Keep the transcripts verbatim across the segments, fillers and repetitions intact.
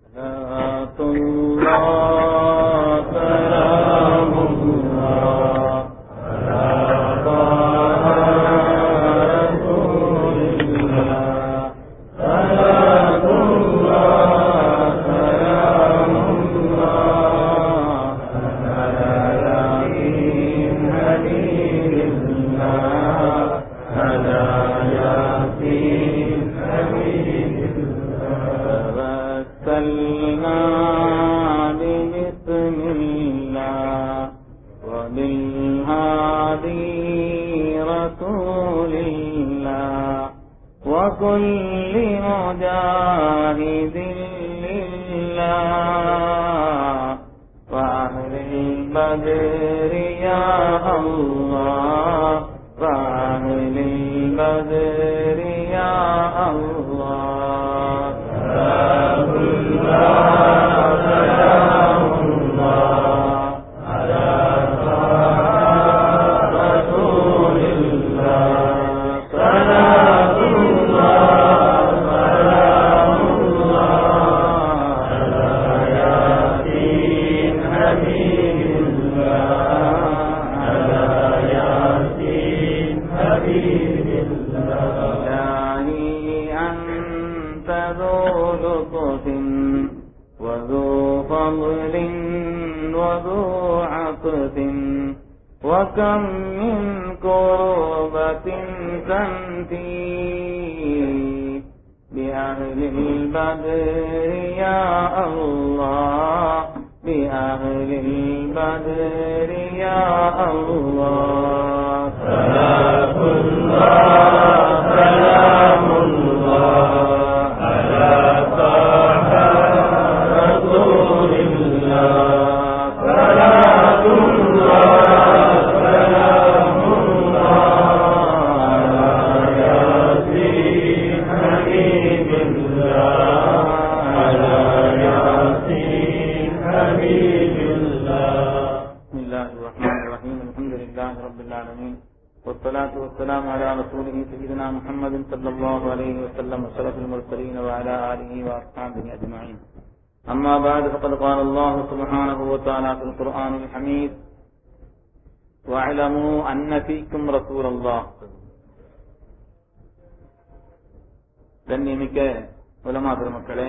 கண்ணியமிக்க உலமா பெருமக்களே,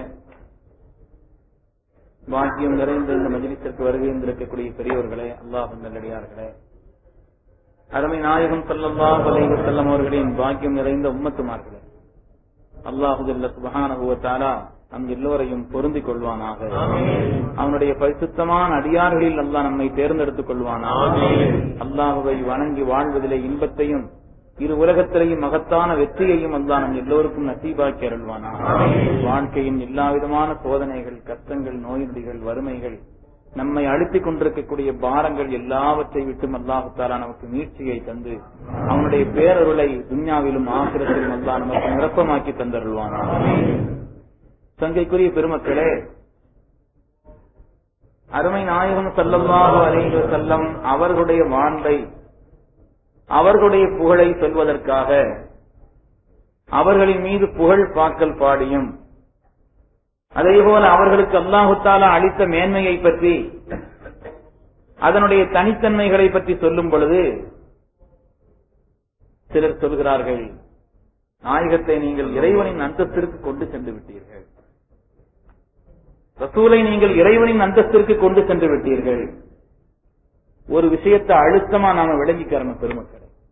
பாக்கியம் நிறைந்த இந்த மஜ்லிஸிற்கு வருகை இருக்கக்கூடிய பெரியவர்களே, அல்லாஹ்வின் நல்லடியார்களே, அருமை நாயகம் ஸல்லல்லாஹு அலைஹி வஸல்லம் அவர்களின் பாக்கியம் நிறைந்த உம்மத்துமார்களே, அல்லாஹ் ஜல்ல சுப்ஹானஹு வ தஆலா நம் எல்லோரையும் பொருந்திக் கொள்வானாக. அவனுடைய பரிசுத்தமான அடியார்களில் அல்லாஹ் நம்மை தேர்ந்தெடுத்துக் கொள்வானாக. அல்லாஹ்வை வணங்கி வாழ்வதிலே இன்பத்தையும் இரு உலகத்திலேயும் மகத்தான வெற்றியையும் அல்லாஹ் நம் எல்லோருக்கும் நசீபாக்கி அருள்வானாக. வாழ்க்கையின் எல்லா விதமான சோதனைகள், கஷ்டங்கள், நோய் நொடிகள், வறுமைகள், நம்மை அழுத்திக் கொண்டிருக்கக்கூடிய பாரங்கள் எல்லாவற்றை விட்டும் அல்லாஹ் தஆலா நமக்கு மீட்சியை தந்து அவனுடைய பேரருளை துன்யாவிலும் ஆகிரத்திலும் அல்லாஹ் நமக்கு நிரப்பமாக்கி தந்தருள்வானாக. சங்கைக்குரிய பெருமக்களே, அருமை நாயகம் ஸல்லல்லாஹு அலைஹி வஸல்லம் அவர்களுடைய வாழ்வை, அவர்களுடைய புகழை சொல்வதற்காக அவர்களின் மீது புகழ் பாக்கல் பாடியும், அதேபோல அவர்களுக்கு அல்லாஹு தஆலா அளித்த மேன்மையை பற்றி, அதனுடைய தனித்தன்மைகளை பற்றி சொல்லும் பொழுது சிலர் சொல்கிறார்கள், நாயகத்தை நீங்கள் இறைவனின் அந்தஸ்திற்கு கொண்டு சென்று விட்டீர்கள், ரசூலை நீங்கள் இறைவனின் அந்தஸ்திற்கு கொண்டு சென்று விட்டீர்கள். ஒரு விஷயத்தை அழுத்தமா நாம விளங்கிக்கிறோம் பெருமக்களே.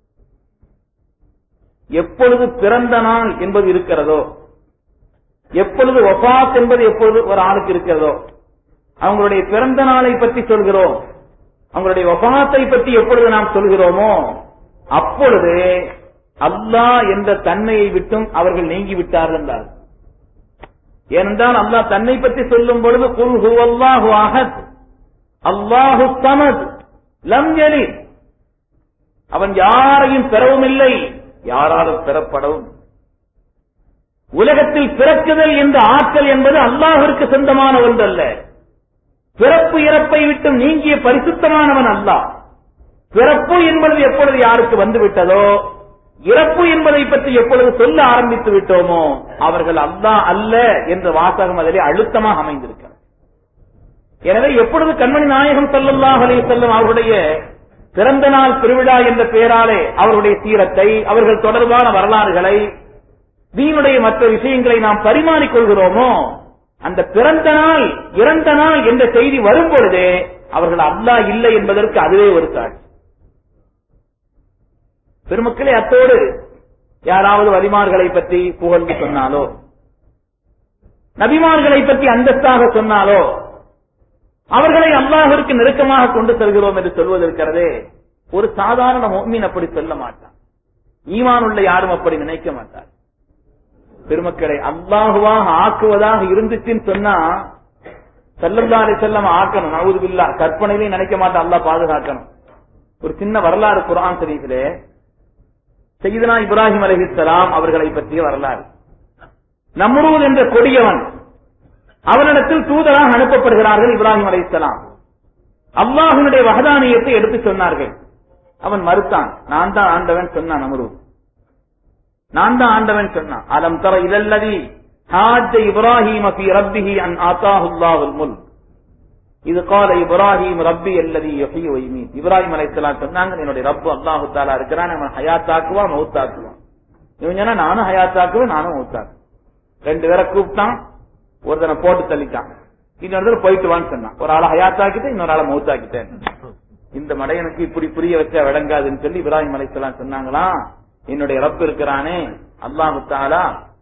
எப்பொழுது பிறந்த நாள் என்பது இருக்கிறதோ, எப்பொழுது வஃபாத் என்பது எப்பொழுது ஒரு ஆளுக்கு இருக்கிறதோ, அவங்களுடைய பிறந்த நாளை பற்றி சொல்கிறோம், அவங்களுடைய வஃபாத்தை பற்றி எப்பொழுது நாம் சொல்கிறோமோ அப்பொழுது அல்லாஹ் என்ற தன்மையை விட்டும் அவர்கள் நீங்கிவிட்டார்கள் என்றார். ஏனென்றால் அல்லாஹ் தன்னை பற்றி சொல்லும் பொழுது குல் ஹுவல்லாஹு அஹத் அல்லாஹு ஸமத் லம் யலித், அவன் யாரையும் பெறவும் இல்லை, யாராலும் பெறப்படவும். உலகத்தில் பிறக்குதல் என்ற ஆற்றல் என்பது அல்லாஹ்விற்கு சொந்தமான ஒன்றல்ல. பிறப்பு இறப்பை விட்டு நீங்கிய பரிசுத்தமானவன் அல்லாஹ். பிறப்பு என்பது எப்பொழுது யாருக்கு வந்துவிட்டதோ இறப்பு என்பதை பற்றி எப்பொழுது சொல்ல ஆரம்பித்து விட்டோமோ அவர்கள் அல்லாஹ் அல்ல என்ற வாசகம் அதிலே அழுத்தமாக அமைந்திருக்கிறது. எனவே எப்பொழுது கண்மணி நாயகம் ஸல்லல்லாஹு அலைஹி வஸல்லம் அவருடைய பிறந்த நாள் பெருவிழா என்ற பெயராலே அவருடைய சீரத்தை, அவர்கள் தொடர்பான வரலாறுகளை, தீனுடைய மற்ற விஷயங்களை நாம் பரிமாறிக் கொள்கிறோமோ அந்த பிறந்த நாள் இறந்த நாள் என்ற செய்தி வரும் பொழுதே அவர்கள் அல்லாஹ் இல்லை என்பதற்கு அதுவே ஒரு சாட்சி. பெருமக்களே, அத்தோடு யாராவது வலிமார்களை பற்றி புகழ்ந்து சொன்னாலோ, நபிமார்களை பற்றி அந்தஸ்தாக சொன்னாலோ, அவர்களை அல்லாஹ்விற்கு நெருக்கமாக கொண்டு செல்கிறோம் என்று சொல்வதற்கிறதே ஒரு சாதாரண முஃமின் அப்படி சொல்ல மாட்டான். ஈமான் உள்ள யாரும் அப்படி நினைக்க மாட்டார். பெருமக்களை, அல்லாஹுவாக ஆக்குவதாக இருந்துச்சுன்னு சொன்னா ஸல்லல்லாஹு அலைஹி வஸல்லம் ஆக்கணும். நஊது பில்லாஹ், கற்பனையிலே நினைக்க மாட்டான். அல்லாஹ் பாதுகாக்கணும். ஒரு சின்ன வரலாறு குர்ஆன் ஷரீஃபிலே சையதுனா இப்ராஹிம் அலைஹிஸ்ஸலாம் அவர்களை பற்றிய வரலாறு. நம்ரூத் என்ற கொடியவன், அவனிடத்தில் தூதராக அனுப்பப்படுகிறார்கள் இப்ராஹிம் அலைஹிஸ்ஸலாம். அல்லாஹ்வுடைய வஹதானியத்தை எடுத்து சொன்னார்கள். அவன் மறுத்தான். நான் தான் ஆண்டவன் சொன்னான். நம்ரூத் நான் தான் ஆண்டவன் சொன்னான். அலம் தர இலல்லதி ஹாஜ்ஜ இப்ராஹிம ஃபீ ரப்பிஹி அன் ஆதாஹு அல்லாஹுல் முல்க் இது கால இப்ராஹிம் ரப்பி அல்லதி யுஹ்யி வ யுமீத். இப்ராஹிம் அலைஹிஸ்ஸலாம் சொன்னாங்க, என்னுடைய ரப்பு அல்லாஹ் தஆலா இருக்கிறான், அவன் ஹயாத்தாக்குவான் மௌத்தாக்குவான். இவன் சொன்னா நானும் ஹயாத்தாக்குவேன் நானும் மௌத்தாக்குவேன். ரெண்டு பேரை கூப்பிட்டான், ஒருத்தனை போட்டு தள்ளிட்டான், இன்னொரு போயிட்டு வான்னு சொன்னான். ஒரு ஆளை ஹயாத்தாக்கிட்டு இன்னொரு ஆளை மௌத்தாக்கிட்டேன். இந்த மடையனுக்கு இப்படி புரிய வச்சா விளங்காதுன்னு சொல்லி இப்ராஹிம் அலைஹிஸ்ஸலாம் சொன்னாங்களா, என்னுடைய ரப்பு இருக்கிறானே அல்லாஹ் தஆலா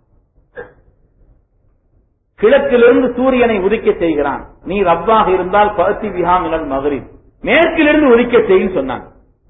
கிழக்கிலிருந்து சூரியனை உதிக்க செய்கிறான். நீ ரப்பாக இருந்தால் பஅத்தி பிஹா மினல் மக்ரிப், மேற்கிலிருந்து உதிக்க செய்யும் சொன்னான்.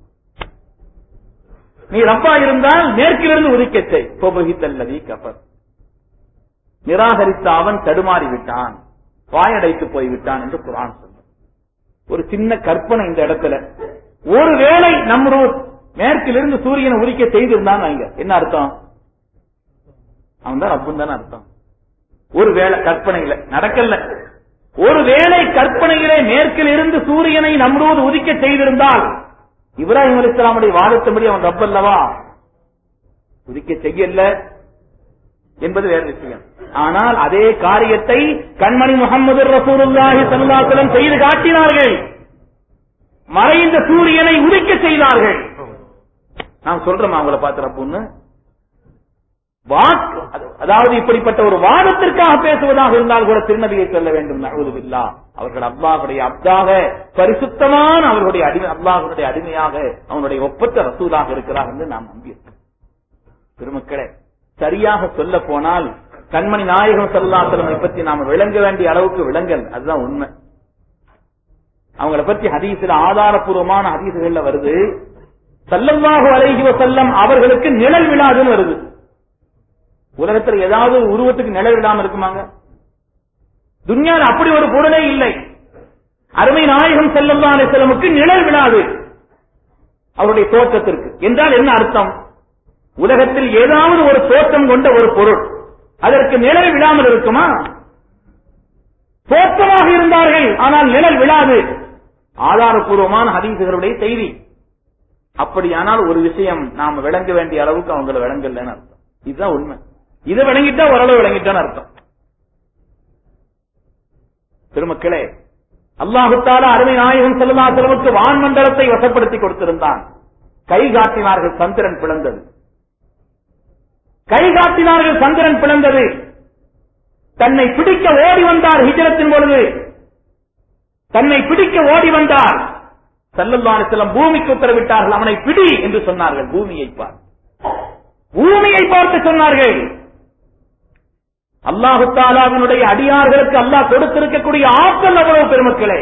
நீ ரப்பா இருந்தால் மேற்கிலிருந்து உதிக்க செய். ஃபபஹித்தல்லதி கஃபர், நிராகரித்த அவன் தடுமாறி விட்டான், வாயடைத்து போய்விட்டான் என்று குர்ஆன் சொல்லுது. ஒரு சின்ன கற்பனை இந்த இடத்துல, ஒருவேளை நம்ரூத் மேற்கிலிருந்து சூரியனை உதிக்க செய்திருந்தான், என்ன அர்த்தம்? அவன் தான் ரப்புன்னு தானே அர்த்தம். ஒரு வேளை கற்பனையில நடக்கல, ஒரு வேளை கற்பனையிலே மேற்கில் இருந்து சூரியனை நம்ரூத் உதிக்க செய்திருந்தால் இப்ராஹிம் அலைஹிஸ்ஸலாமுடைய வாதத்தின்படி அவன் ரப் அல்லவா, உதிக்க செய்யல என்பது வேற விஷயம். ஆனால் அதே காரியத்தை கண்மணி முஹம்மது ரசூலுல்லாஹி ஸல்லல்லாஹு அலைஹி வஸல்லம் செய்து காட்டினார்கள். மறைந்த சூரியனை உதிக்க செய்தார்கள். நாம் சொல்றோம் அவங்கள பார்த்து ரப்புன்னு. வாக்கு, அதாவது இப்படிப்பட்ட ஒரு வாதத்திற்காக பேசுவதாக இருந்தால் கூட திருநபியை சொல்ல வேண்டும். நஊது பில்லாஹ், அவர்கள் அல்லாஹ்வுடைய அப்தாக, பரிசுத்தமான அவர்களுடைய அடிமை, அல்லாஹ்வுடைய அடிமையாக, அவனுடைய ஒப்பற்ற ரசூலாக இருக்கிறார் என்று நாம் நம்பியிருக்கோம். பெருமக்களே, சரியாக சொல்ல போனால் கண்மணி நாயகம் ஸல்லல்லாஹு அலைஹி வஸல்லம் பற்றி நாம விளங்க வேண்டிய அளவுக்கு விளங்கல், அதுதான் உண்மை. அவங்கள பற்றி ஹதீஸ்ல ஆதாரபூர்வமான ஹதீஸ்கள்ல வருது, ஸல்லல்லாஹு அலைஹி வஸல்லம் அவர்களுக்கு நிழல் விழாதுன்னு வருது. உலகத்தில் ஏதாவது உருவத்துக்கு நிழல் விழாம இருக்குமாங்க? துன்யாவில் அப்படி ஒரு பொருளே இல்லை. அருமை நாயகம் ஸல்லல்லாஹு அலைஹி வஸல்லமுக்கு நிழல் விழாது அவருடைய தோற்றத்திற்கு. என்றால் என்ன அர்த்தம்? உலகத்தில் ஏதாவது ஒரு தோற்றம் கொண்ட ஒரு பொருள் அதற்கு நிழல் விழாமல் இருக்குமா? தோற்றமாக இருந்தார்கள், ஆனால் நிழல் விழாது. ஆதாரபூர்வமான ஹதீஸ்களுடைய செய்தி. அப்படியானால் ஒரு விஷயம் நாம் விளங்க வேண்டிய அளவுக்கு அவங்களை விளங்கலன்னு அர்த்தம். இதுதான் உண்மை. இதை விளங்கிட்டா ஓரளவு விளங்கிட்டான்னு அர்த்தம். பெருமக்களே, அல்லாஹு தஆலா அருமை நாயகம் ஸல்லல்லாஹு அலைஹி வஸல்லம் வான்மண்டலத்தை வசப்படுத்தி கொடுத்திருந்தான். கை காட்டினார்கள், சந்திரன் பிளந்தது. கை காட்டினார்கள், சந்திரன் பிளந்தது. தன்னை பிடிக்க ஓடி வந்தார் ஹிஜ்ரத்தின் பொழுது, தன்னை பிடிக்க ஓடி வந்தார். ஸல்லல்லாஹு அலைஹி வஸல்லம் பூமிக்கு உத்தரவிட்டார்கள், அவனை பிடி என்று சொன்னார்கள். பூமியை பார், பூமியை பார்த்து சொன்னார்கள். அல்லாஹு தஆலாவினுடைய அடியார்களுக்கு அல்லாஹ் கொடுத்திருக்கக்கூடிய ஆற்றல் அவ்வளவு பெருமக்களே.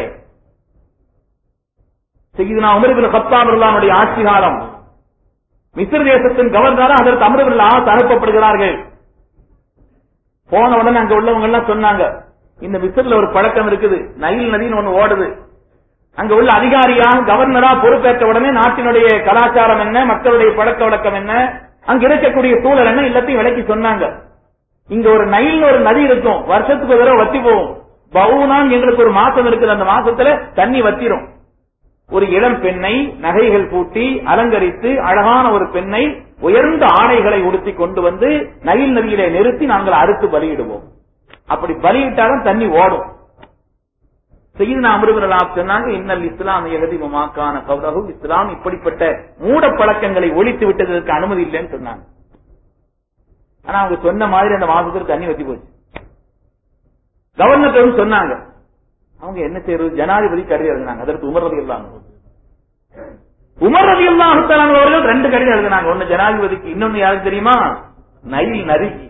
சய்யிதுனா உமர் இப்னு கத்தாப் ரலியல்லாஹு அன்ஹு ஆட்சி காலம், மிஸ்ர் தேசத்தின் கவர்னராக அதற்கு அம்ர் இப்னு ஆஸ் அனுப்பப்படுகிறார்கள். போன உடனே அங்க உள்ளவங்க எல்லாம் சொன்னாங்க, இந்த மிஸ்ர்ல ஒரு பழக்கம் இருக்குது, நைல் நதின்னு ஒண்ணு ஓடுது. அங்க உள்ள அதிகாரியா கவர்னரா பொறுப்பேற்ற உடனே நாட்டினுடைய கலாச்சாரம் என்ன, மக்களுடைய பழக்க வழக்கம் என்ன, அங்க இருக்கக்கூடிய சூழல் என்ன, எல்லாத்தையும் விளக்கி சொன்னாங்க. இங்க ஒரு நைல் ஒரு நதி இருக்கும், வருஷத்துக்கு ஒரு தடவை வத்தி போகும். பவுனான் எங்களுக்கு ஒரு மாசம் இருக்குது, அந்த மாசத்துல தண்ணி வத்திரும். ஒரு இளம் பெண்ணை நகைகள் பூட்டி அலங்கரித்து அழகான ஒரு பெண்ணை உயர்ந்த ஆடைகளை உடுத்தி கொண்டு வந்து நைல் நதியிலே நிறுத்தி நாங்கள் அறுத்து பலியிடுவோம். அப்படி பலியிட்டாலும் தண்ணி ஓடும். செய்து அமிர்தலாம் சொன்னாங்க, இன்னல் இஸ்லாம் எகதிமாக்கான கௌரகு, இஸ்லாம் இப்படிப்பட்ட மூட பழக்கங்களை ஒழித்து விட்டதற்கு அனுமதி இல்லைன்னு சொன்னாங்க. ஆனா அவங்க சொன்ன மாதிரி அந்த மாசத்துக்கு தண்ணி வத்தி போச்சு. கவர்னர் சொன்னாங்க, அவங்க என்ன செய்யறது, ஜனாதிபதி கடிதம் எழுதினாங்க. அதற்கு உமர் ரலியல்லாஹு அன்ஹு உமர் ரலியல்லாஹு தஆலா அவர்கள் ரெண்டு கடிதம் எழுதினாங்க. ஒன்னு ஜனாதிபதிக்கு, இன்னொன்னு யாருக்கு தெரியுமா, நைல் நதிக்கு.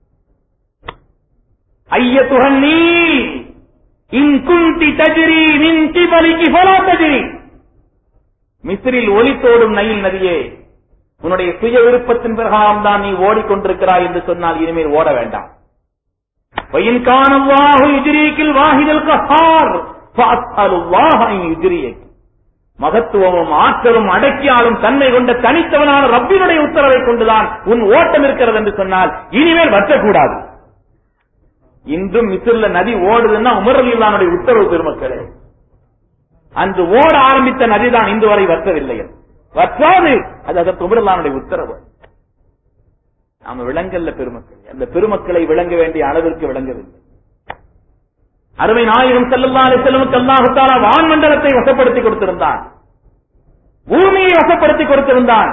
ஐயத்துஹன் நீல் இன் குன்தி தஜ்ரி மின் கிபலிகி ஃபலா தஜ்ரி. மிஸ்ரில் ஒலித்தோடும் நைல் நதியே, உன்னுடைய சுய விருப்பத்தின் பிரகாரம் தான் நீ ஓடிக்கொண்டிருக்கிறாய் என்று சொன்னால் இனிமேல் ஓட வேண்டாம். வயின் கான அல்லாஹு யுஜ்ரீகில் வாஹிதுல் கஹார் ஃபஅஸ்அலுல்லாஹ அன் யுஜ்ரியக். மகத்துவமும் ஆற்றலும் அடக்கியாலும் தன்மை கொண்ட தனித்தவனான ரப்பினுடைய உத்தரவை கொண்டுதான் உன் ஓட்டம் இருக்கிறது என்று சொன்னால் இனிமேல் வற்றக்கூடாது. இன்றும் மிஸ்ர்ல நதி ஓடுதுன்னா உமர் ரலியல்லாஹு உத்தரவு பெருமக்களே. அன்று ஓட ஆரம்பித்த நதிதான் இன்று வரை வற்றவில்லை, வற்றாது. அது அதற்கு உமர் ரலியல்லாஹு உத்தரவு. நாம விளங்கல்ல பெருமக்கள், அந்த பெருமக்களை விளங்க வேண்டிய அளவிற்கு விளங்கவில்லை. அருமை நாயகம் ஸல்லல்லாஹு அலைஹி வஸல்லம் அல்லாஹ் தஆலா வான்மண்டலத்தை வசப்படுத்தி கொடுத்திருந்தான், பூமியை வசப்படுத்தி கொடுத்திருந்தான்.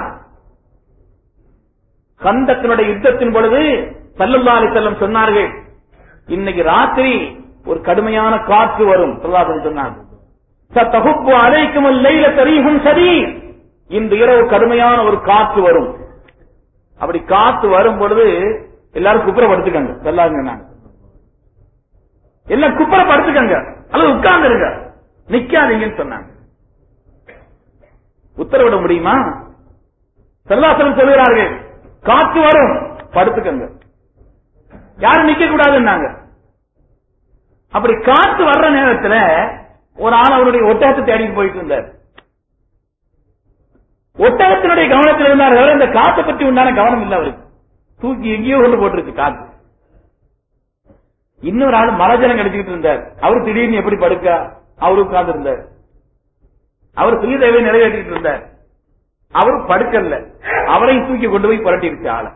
கந்தத்தினுடைய யுத்தத்தின் பொழுது ஸல்லல்லாஹு அலைஹி வஸல்லம் சொன்னார்கள், இன்னைக்கு ராத்திரி ஒரு கடுமையான காற்று வரும். சொன்னாங்க, சதஹுப்பு அலைக்குமுல் லைலத ரீஹுன் ஷதீத். இன்று இரவு கடுமையான ஒரு காற்று வரும். அப்படி காத்து வரும் பொழுது எல்லாரும் குப்புற படுத்துக்கங்க, சொல்லாங்க, எல்லாம் குப்புற படுத்துக்கங்க அல்லது உட்கார்ந்து இருங்க, நிக்காதீங்கன்னு சொன்னாங்க. உத்தரவிட முடியுமா? ஸல்லல்லாஹு சொல்கிறார்கள், காற்று வரும், படுத்துக்கங்க, யாரும் நிக்க கூடாதுன்னாங்க. அப்படி காற்று வர்ற நேரத்தில் ஒரு ஆள் அவருடைய ஒட்டகத்தை தேடிட்டு போயிட்டு இருந்தார். ஒட்டகத்தினுடைய கவனத்தில் இருந்தார், இந்த காற்றை பற்றி உண்டான கவனம் இல்லை அவருக்கு. தூக்கி எங்கேயோ கொண்டு போட்டுருச்சு காற்று. இன்னொரு ஆள் மரஜலம் கிடைச்சிட்டு இருந்தார். அவர் திடீர்னு எப்படி படுக்க, அவரு உட்கார்ந்து இருந்தார். அவர் சுய தேவை நிறைவேற்றிட்டு இருந்தார். அவரு படுக்கல, அவரையும் தூக்கி கொண்டு போய் புரட்டிருச்சு ஆள.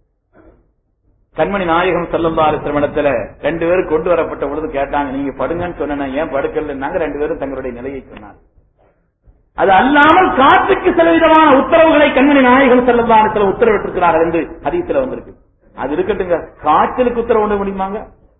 கண்மணி நாயகம் ஸல்லல்லாஹு அலைஹி வஸல்லம் இடத்துல ரெண்டு பேரும் கொண்டு வரப்பட்ட பொழுது கேட்டாங்க, நீங்க படுங்கன்னு சொன்ன ஏன் படுக்கலன்னாங்க. ரெண்டு பேரும் தங்களுடைய நிலையை சொன்னாங்க. அது அல்லாமல் காற்றுக்கு சில விதமான உத்தரவுகளை கண்மணி நாயகம் ஸல்லல்லாஹு அலைஹி வஸல்லம் உத்தரவிட்டிருக்கிறார்கள் என்று ஹதீஸ்ல வந்திருக்கு. அது இருக்கட்டுங்க, காய்ச்சலுக்கு உத்தரவு முடியுமாங்க?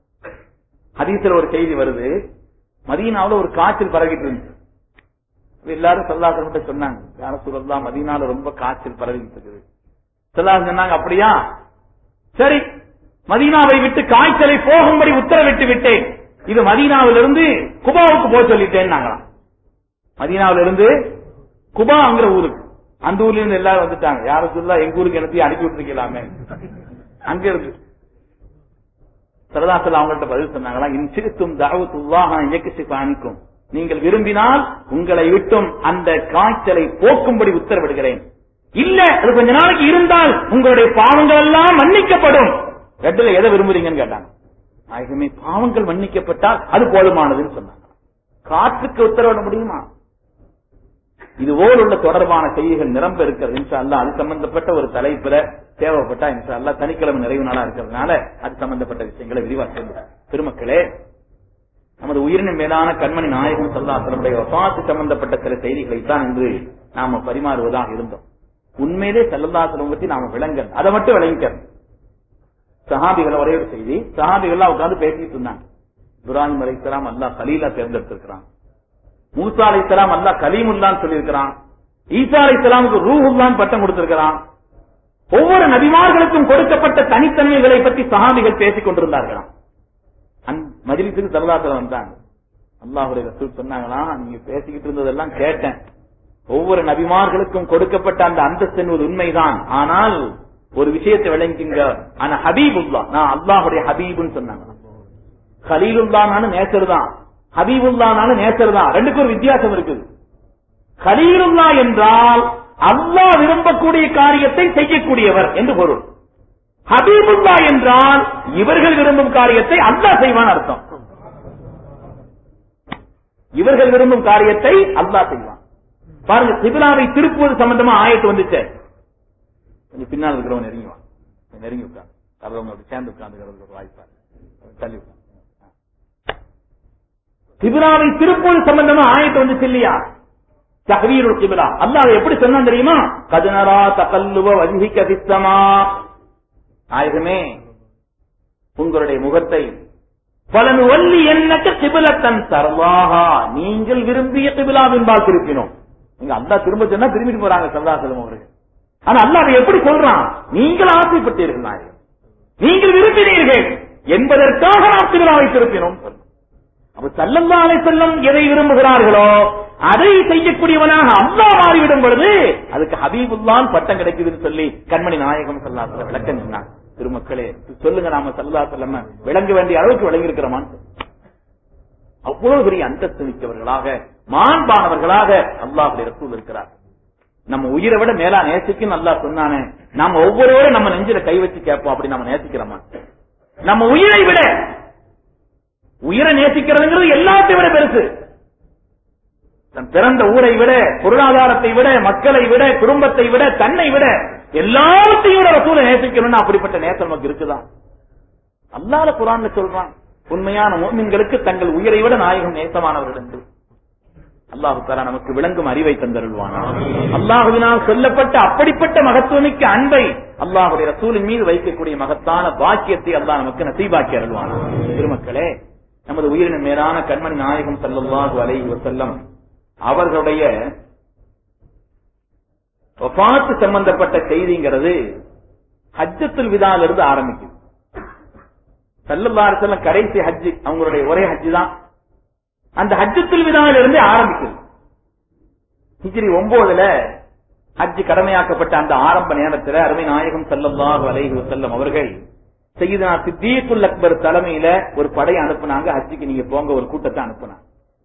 ஹதீஸ்ல ஒரு செய்தி வருது, மதீனாவுல ஒரு காய்ச்சல் பரவிட்டு இருந்துச்சு. எல்லாரும் ஸல்லல்லாஹு அலைஹி வஸல்லம் சொன்னாங்க, யா ரசூலல்லாஹ், மதீனால ரொம்ப காய்ச்சல் பரவிட்டு இருக்குது. ஸல்லல்லாஹு சொன்னாங்க, அப்படியா, சரி, மதீனாவை விட்டு காய்ச்சலை போகும்படி உத்தரவிட்டு விட்டேன். இது மதீனாவிலிருந்து குபாவுக்கு போக சொல்லிட்டேன். நாங்களாம் மதீனாவிலிருந்து குபாங்கிற ஊருக்கு, அந்த ஊர்ல இருந்து எல்லாரும் வந்துட்டாங்க. யாரும் சொல்லலாம், எங்க ஊருக்கு எனத்தையும் அனுப்பி விட்டுருக்கலாமே, அங்க இருந்து. சரதாசல் அவங்கள்ட்ட பதில் சொன்னாங்களா, இன்சிருத்தும் தஅவத்துல்லாஹ யக்ஷிஃபானிக்கும், நீங்கள் விரும்பினால் உங்களை விட்டும் அந்த காய்ச்சலை போக்கும்படி உத்தரவிடுகிறேன். இல்ல, அது கொஞ்ச நாளைக்கு இருந்தால் உங்களுடைய பாவங்கள் எல்லாம் மன்னிக்கப்படும். ரெண்டுல எதை விரும்புறீங்கன்னு கேட்டாங்க. ஆகவே பாவங்கள் மன்னிக்கப்பட்டால் அது போதுமானதுன்னு சொன்னாங்க. காற்றுக்கு உத்தரவிட முடியுமா? இது போல் உள்ள தொடர்பான செய்திகள் நிரம்ப இருக்கிறது. இன்ஷா அல்லாஹ் அது சம்பந்தப்பட்ட ஒரு தலைப்புல தேவைப்பட்டா இன்ஷா அல்லாஹ் சனிக்கிழமை நிறைவு நாளா இருக்கிறதுனால அது சம்பந்தப்பட்ட விஷயங்களை விரிவாக்க. பெருமக்களே, நமது உயிரின் மேலான கண்மணி நாயகம் ஸல்லல்லாஹு அலைஹி வஸல்லம் வஃபாத் சம்பந்தப்பட்ட சில செய்திகளை தான் இன்று நாம பரிமாறுவதாக இருந்தோம். உண்மையிலே ஸல்லல்லாஹு அலைஹி வஸல்லம் பத்தி நாம விளங்க, அதை மட்டும் விளங்கிக்கிறோம். சஹாபிகள் ஒரே ஒரு செய்தி, சஹாபிகள் உட்கார்ந்து பேசிட்டு இருந்தாங்க. இப்ராஹிம் அலைஹிஸ்ஸலாம் அல்லாஹ் கலீலா தேர்ந்தெடுத்திருக்கிறான், மூசா அலைஹிஸ்ஸலாம் அல்லாஹ் கலீமுல்லான்னு சொல்லியிருக்கிறான், ஈசா அலைஹிஸ்ஸலாமுக்கு ரூஹுல்லான்னு பட்டம் கொடுத்திருக்கிறான். ஒவ்வொரு நபிமார்களுக்கும் கொடுக்கப்பட்ட தனித்தன்மைகளை பற்றி சஹாபிகள் பேசிக் கொண்டிருந்தார்களாம். மஜ்லிஸுக்கு ஸல்லல்லாஹு அலைஹி வஸல்லம் வந்தாங்க. அல்லாஹ்வுடைய ரசூல் சொன்னாங்களா, நீங்க பேசிக்கிட்டு இருந்ததெல்லாம் கேட்டேன், ஒவ்வொரு நபிமார்களுக்கும் கொடுக்கப்பட்ட அந்த அந்தஸ்து என்பது உண்மைதான், ஆனால் ஒரு விஷயத்தை விளங்கிங்க, ஆனா ஹபீபுல்லா, நான் அல்லாஹ்வுடைய ஹபீப்னு சொன்னாங்க. கலீலுல்லாஹ்னாலும் நேசர் தான், ஹபீபுல்லாஹ்னாலும் நேசர் தான், ரெண்டுக்கும் ஒரு வித்தியாசம் இருக்குது. கலீலுல்லாஹ் என்றால் அல்லாஹ் விரும்பக்கூடிய காரியத்தை செய்யக்கூடியவர் என்று பொருள். ஹபீபுல்லாஹ் என்றால் இவர்கள் விரும்பும் காரியத்தை அல்லாஹ் செய்வான் அர்த்தம். இவர்கள் விரும்பும் காரியத்தை அல்லாஹ் செய்வான். பாருங்க, கிபிலாவை திருப்புவது சம்பந்தமா ஆயத்து வந்துச்சு. கொஞ்சம் பின்னால் இருக்கிறவங்க நெருங்கி வாங்க, நெருங்கி உட்காந்து தரவங்க அப்படி சேர்ந்து உட்கார்ந்து வாய்ப்பாரு தள்ளி உட்காந்து. கிபிலாவை திருப்போது சம்பந்தமா ஆயத்து வந்து இல்லையா? தஹ்வீருல் கிபிலா அல்லாஹ் எப்படி சொன்னான் தெரியுமா? கதுனரா தகல்லுவ வஜ்ஹிக ஃபிஸ்ஸமா, நாயகமே உங்களுடைய முகத்தை பலன் வல்லி என்னக்க கிபிலத்தன் தர்வாஹா, நீங்கள் விரும்பிய கிபிலாவின்பால் திருப்பினோம். நீங்க அல்லாஹ் திரும்ப சொன்னா திரும்பிட்டு போறாங்க ஸல்லல்லாஹு அலைஹி வஸல்லம் அவர்கள். ஆனா அல்லாஹ் அதை எப்படி சொல்றான்? நீங்கள் ஆசைப்பட்டீர்கள், நாயகம் நீங்கள் விரும்பினீர்கள் என்பதற்காக நாம் கிபிலாவை திருப்பினோம். அப்ப ஸல்லல்லாஹு அலைஹி வஸல்லம் எதை விரும்புகிறார்களோ அதை செய்யக்கூடியவனாக அல்லாஹ் மாறிவிடும் பொழுது அதுக்கு ஹபீபுல்லாஹ் பட்டம் கிடைக்குதுன்னு சொல்லி கண்மணி நாயகம் ஸல்லல்லாஹு அலைஹி வஸல்லம் விளக்கம் சொன்னாங்க. திருமக்களே சொல்லுங்க, நாம ஸல்லல்லாஹு அலைஹி வஸல்லம் விளங்க வேண்டிய அளவுக்கு விளங்கி இருக்கிறோமான்னு. அவ்வளவு பெரிய அந்தஸ்து மிக்கவர்களாக மாண்பானவர்களாக அல்லாஹ்வுடைய ரசூல் இருக்கிறார். நம்ம உயிரை விட மேலா நேசிக்கும் அல்லாஹ் சொன்னானே, நாம ஒவ்வொருவரும் நம்ம நெஞ்சில கை வச்சு கேட்போம், அப்படி நம்ம நேசிக்கிறோமா? நம்ம உயிரை விட, உயிரை நேசிக்கிறதுங்கிறது எல்லாத்தையும் விட பெருசு. தன் பிறந்த ஊரை விட, பொருளாதாரத்தை விட, மக்களை விட, குடும்பத்தை விட, தன்னை விட எல்லாத்தையும் விட ரசூலை நேசிக்கணும்னு அப்படிப்பட்ட நேசம் நமக்கு இருக்குதான்? அல்லாஹ் குர்ஆன்ல சொல்றான், உண்மையான முஃமின்களுக்கு தங்கள் உயிரை விட நாயகம் நேசமானவர்கள் என்று. அல்லாஹ் தஆலா நமக்கு விளங்கும் அறிவை தந்தருள்வானா. அல்லாஹ்வினால் சொல்லப்பட்ட அப்படிப்பட்ட மகத்துவமிக்க அன்பை அல்லாஹ்வுடைய ரசூலின் மீது வைக்கக்கூடிய மகத்தான பாக்கியத்தை அல்லாஹ் நமக்கு நசீபாக்கி அருள்வானா. திருமக்களே, நமது உயிரின் மேலான கண்மணி நாயகம் ஸல்லல்லாஹு அலைஹி வஸல்லம் அவர்களுடைய வஃபாத் சம்பந்தப்பட்ட செய்திங்கிறது ஹஜ்ஜத்துல் விதால இருந்து ஆரம்பிக்குது. ஸல்லல்லாஹு அலைஹி வஸல்லம் கடைசி ஹஜ், அவங்களுடைய ஒரே ஹஜ் தான். அந்த ஹஜ்ஜத்துல் விதால இருந்து ஆரம்பிக்குது. ஹிஜ்ரி ஒன்பதுல ஹஜ் கடமையாக்கப்பட்ட அந்த ஆரம்ப நேரத்தில் அருமை நாயகம் ஸல்லல்லாஹு அலைஹி வஸல்லம் அவர்கள் சய்யிதுனா சித்தீக்குல் அக்பர் தலைமையில ஒரு படை அனுப்புனாங்க. ஹஜ்ஜுக்கு நீங்க போங்க, ஒரு கூட்டத்தை அனுப்புனாங்க.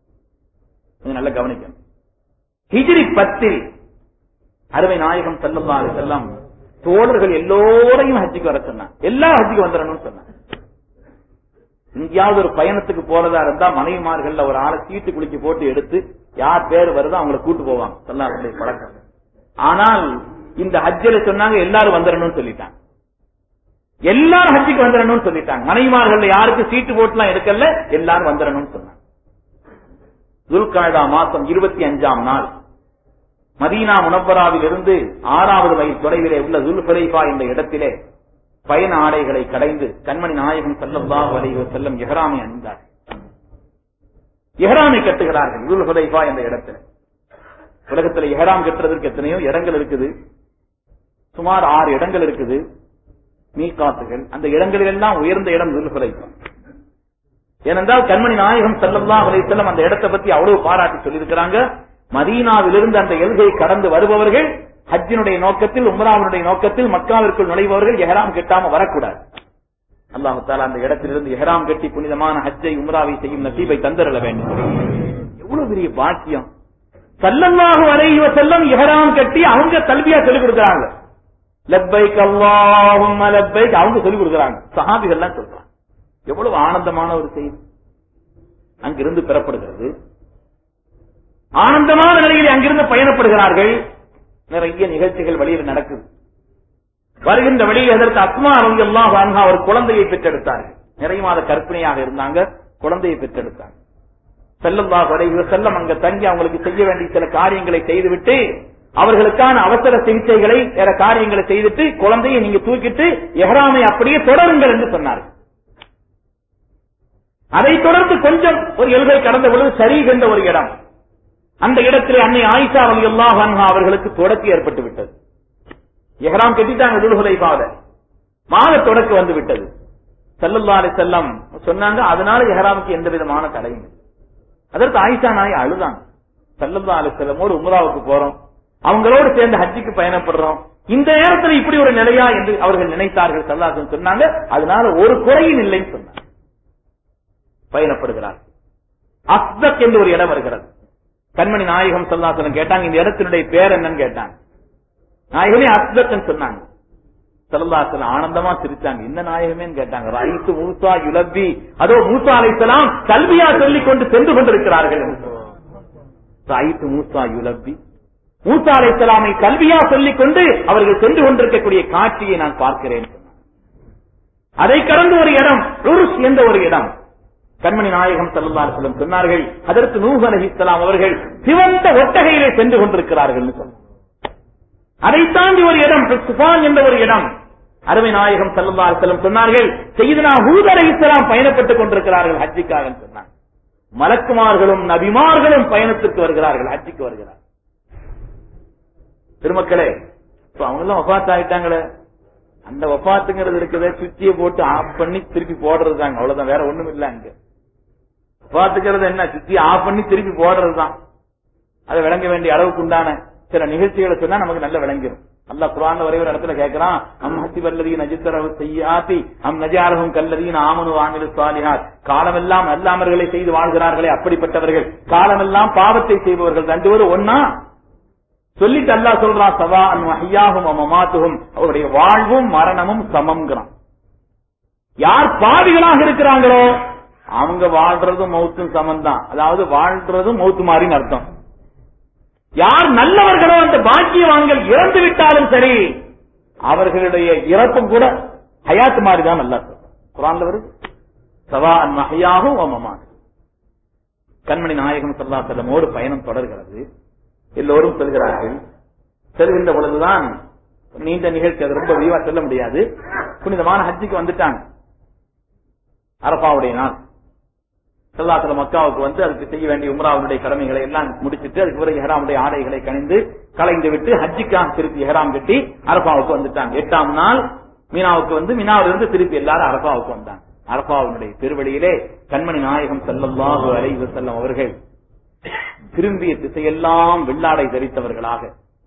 நல்லா கவனிக்கணும். ஹிஜ்ரி பத்தில் அருமை நாயகம் ஸல்லல்லாஹு அலைஹி வஸல்லம் தோழர்கள் எல்லோரையும் ஹஜ்ஜுக்கு வர சொன்னாங்க. எல்லா ஹஜ்ஜுக்கு வந்துடணும்னு சொன்னாங்க. எங்கேயாவது ஒரு பயணத்துக்கு போறதா இருந்தா மனைவிமார்கள் ஒரு ஆளை சீட்டு குளிக்க போட்டு எடுத்து யார் பேர் வருதோ அவங்களை கூட்டு போவாங்க, ஸல்லல்லாஹு அலைஹி வஸல்லம் பழக்கம். ஆனால் இந்த ஹஜ்ஜில சொன்னாங்க எல்லாரும் வந்துடணும்னு சொல்லிட்டாங்க. எல்லாரும் ஹஜ்ஜுக்கு வந்துடணும்னு சொல்லிட்டாங்க. மனைவிமார்கள் யாருக்கு சீட்டு போட்டுலாம் எடுக்கல, எல்லாரும் வந்துடணும்னு சொன்னாங்க. துல்காய்தா மாசம் இருபத்தி அஞ்சாம் நாள் மதீனா முனவ்வராவில் இருந்து ஆறாவது மைல் தொலைவிலே உள்ள துல்ஹுலைஃபா என்ற இடத்திலே பயண ஆடைகளை கடைந்து கண்மணி நாயகம் ஸல்லல்லாஹு அலைஹி வஸல்லம் இஹ்ராமை அணிந்தார். இஹ்ராமை கட்டுகிறார்கள் துல்ஹுலைஃபா என்ற இடத்தில். உலகத்தில் இஹ்ராம் கட்டுறதுக்கு எத்தனையோ இடங்கள் இருக்குது, சுமார் ஆறு இடங்கள் இருக்குது மீகாத்துகள். அந்த இடங்களில் எல்லாம் உயர்ந்த இடம் துல்ஹுலைஃபா. ஏனென்றால் கண்மணி நாயகம் ஸல்லல்லாஹு அலைஹி வஸல்லம் அந்த இடத்தை பத்தி அவ்வளவு பாராட்டி சொல்லியிருக்கிறாங்க. மதீனாவிலிருந்து அந்த எல்கை கடந்து வருபவர்கள் ஹஜ்ஜினுடைய நோக்கத்தில், உம்ராவினுடைய நோக்கத்தில் மக்காவிற்குள் நுழைபவர்கள் இஹ்ராம் கட்டாம வரக்கூடாது. அல்லாஹ் தஆலா அந்த இடத்திலிருந்து இஹ்ராம் கட்டி புனிதமான ஹஜ்ஜை உம்ராவை செய்யும் நசீபை தந்தரல வேண்டும். எவ்வளவு பெரிய பாக்கியம்! ஸல்லல்லாஹு அலைஹி வஸல்லம் இஹ்ராம் கட்டி அவங்க தல்பியா சொல்லிக் கொடுக்கறாங்க. லப்பைக் அல்லாஹும்ம லப்பைக் அவங்க சொல்லிக் கொடுக்கறாங்க. சஹாபிகள் எல்லாம் சொல்றாங்க. எவ்வளவு ஆனந்தமான ஒரு செய்தி! அங்கிருந்து பெறப்படுகிறது. ஆனந்தமான நிலையில் அங்கிருந்து பயணப்படுகிறார்கள். நிறைய நிகழ்ச்சிகள் வழியில் நடக்குது. வருகின்ற வழியில் அதற்கு அஸ்மா ரலியல்லாஹு அன்ஹா ஒரு குழந்தையை பெற்றெடுத்தார்கள். நிறைய மாத கற்பிணியாக இருந்தாங்க, குழந்தையை பெற்றெடுத்தாங்க. ஸல்லல்லாஹு அலைஹி வஸல்லம் அங்க தங்கி அவங்களுக்கு செய்ய வேண்டிய சில காரியங்களை செய்துவிட்டு அவர்களுக்கான அவசர சிகிச்சைகளை வேற காரியங்களை செய்துட்டு குழந்தையை நீங்க தூக்கிட்டு இஹ்ராமை அப்படியே தொடருங்கள் என்று சொன்னார்கள். அதை தொடர்ந்து கொஞ்சம் ஒரு எல்கை கடந்த பொழுது ஷரீக் என்ற ஒரு இடம், அந்த இடத்திலே அன்னை ஆயிஷா ரலியல்லாஹு அன்ஹா அவர்களுக்கு தொடக்கு ஏற்பட்டு விட்டது. இஹ்ராம் கட்டிட்டாங்க துல்ஹுலைஃபாவுல, மாத தொடக்கு வந்து விட்டது. ஸல்லல்லாஹு அலைஹி வஸல்லம் சொன்னாங்க, அதனால இஹ்ராமுக்கு எந்த விதமான தடையும் இல்லை. அதற்கு ஆயிஷா நாய் அழுதாங்க. ஸல்லல்லாஹு அலைஹி வஸல்லமோடு உம்ராவுக்கு போறோம், அவங்களோடு சேர்ந்து ஹஜ்ஜுக்கு பயணப்படுறோம், இந்த நேரத்தில் இப்படி ஒரு நிலையா என்று அவர்கள் நினைத்தார்கள். ஸல்லல்லாஹு அலைஹி வஸல்லம் சொன்னாங்க, அதனால ஒரு குறையும் இல்லைன்னு சொன்னாங்க. பயணப்படுகிறார். அஸ்தக் என்று ஒரு இடம் வருகிறது. கண்மணி நாயகம் ஸல்லல்லாஹு அலைஹி வஸல்லம் கேட்டாங்க, இந்த இடத்தினுடைய பேர் என்னன்னு கேட்டாங்க. நாயகமே அஸ்தக் சொன்னாங்க. ஸல்லல்லாஹு அலைஹி வஸல்லம் ஆனந்தமா சிரிச்சாங்க. என்ன நாயகமேன்னு கேட்டாங்க. ரஅய்து மூஸா யுலப்பி, அதோ மூஸா அலைஹிஸ்ஸலாம் தல்பியா சொல்லிக் கொண்டு சென்று கொண்டிருக்கிறார்கள். ரஅய்து மூஸா யுலப்பி, மூசா அலைஹிஸ்ஸலாமை கல்வியா சொல்லிக் கொண்டு அவர்கள் சென்று கொண்டிருக்கக்கூடிய காட்சியை நான் பார்க்கிறேன். அதை கடந்து ஒரு இடம், உருஸ் என்ற ஒரு இடம், கண்மணி நாயகம் ஸல்லல்லாஹு அலைஹி வஸல்லம் சொன்னார்கள், அதற்கு நூஹ் அலைஹிஸ்ஸலாம் அவர்கள் சிவந்த ஒட்டகையிலே சென்று கொண்டிருக்கிறார்கள். அதை தாண்டி ஒரு இடம், சுஃபான் என்ற ஒரு இடம், அருமை நாயகம் ஸல்லல்லாஹு அலைஹி வஸல்லம் சொன்னார்கள், சையதுனா ஹூத் அலைஹிஸ்ஸலாம் பயணப்பட்டுக் கொண்டிருக்கிறார்கள் ஹஜ்ஜுக்காக சொன்னார். மலக்குமார்களும் நபிமார்களும் பயணத்திற்கு வருகிறார்கள், ஹஜ்ஜுக்கு வருகிறார்கள். திருமக்களே, இப்ப அவங்க எல்லாம் வஃபாத் ஆயிட்டாங்களே, அந்த வஃபாத்துங்கிறது இருக்கிறத சுவிட்சியை போட்டு ஆஃப் பண்ணி திருப்பி போடுறது தாங்க, அவ்வளவுதான், வேற ஒண்ணும் இல்ல. அங்க வஃபாத்துங்கிறது என்ன, சுவிட்சியை ஆஃப் பண்ணி திருப்பி போடுறது தான். அதை விளங்க வேண்டிய அளவுக்கு உண்டான சில நிகழ்ச்சிகளை சொன்னா நமக்கு நல்ல விளங்கிடும். அல்லாஹ் குர்ஆன்ல ஒரே ஒரு இடத்துல கேட்கிறான், அம் ஹஸிபல்லதீன அஜ்தரவு ஸய்யாத்தி அம் நஜஅலஹும் கல்லதீன ஆமனு வஅமிலு ஸாலிஹாத். காலமெல்லாம் நல்ல அமல்களை செய்து வாழ்கிறார்களே அப்படிப்பட்டவர்கள், காலமெல்லாம் பாவத்தை செய்பவர்கள் ரெண்டு பேரும் ஒன்னா சொல்லிட்டு அல்லாஹ் சொல்றான், சவாஅன் வஹியாஹும் வ மமாத்துஹும், அவருடைய வாழ்வும் மரணமும் சமம்ங்கறான். யார் பாவிகளாக இருக்கிறாங்களோ அவங்க வாழ்றதும் மௌத்தும் சமம் தான். அதாவது வாழ்றதும் மௌத்து மாதிரின்னு அர்த்தம். யார் நல்லவர்களோ அந்த பாக்கியவான்கள் இறந்து விட்டாலும் சரி, அவர்களுடைய இறப்பும் கூட ஹயாத் மாதிரி தான். நல்லா குர்ஆன்ல வருது, சவாஅன் வஹியாஹும் வ மமாத்துஹும். கண்மணி நாயகம் ஸல்லல்லாஹு அலைஹி வஸல்லம் ஓடு பயணம் தொடர்கிறது. எல்லோரும் செல்கிறார்கள். செல்கின்ற பொழுதுதான் நீண்ட நிகழ்ச்சி, அது ரொம்ப விரிவா சொல்ல முடியாது. புனிதமான ஹஜ்ஜுக்கு வந்துட்டாங்க. அரபாவுடைய நாள் ஸல்லல்லாஹு அலைஹி வஸல்லம் மக்காவுக்கு வந்து அதுக்கு செய்ய வேண்டிய உம்ராவுடைய கடமைகளை எல்லாம் முடிச்சிட்டு அதுக்கு பிறகு இஹ்ராமுடைய ஆடைகளை கணிந்து கலைந்து விட்டு ஹஜ்ஜுக்காக திருப்பி இஹ்ராம் கட்டி அரபாவுக்கு வந்துட்டாங்க. எட்டாம் நாள் மீனாவுக்கு வந்து மீனாவிலிருந்து திருப்பி எல்லாரும் அரபாவுக்கு வந்தாங்க. அரபாவுடைய திருவடியிலே கண்மணி நாயகம் ஸல்லல்லாஹு அலைஹி வஸல்லம் அவர்கள் திரும்பிய திசையெல்லாம் வெள்ளாடை தரித்தவர்களாக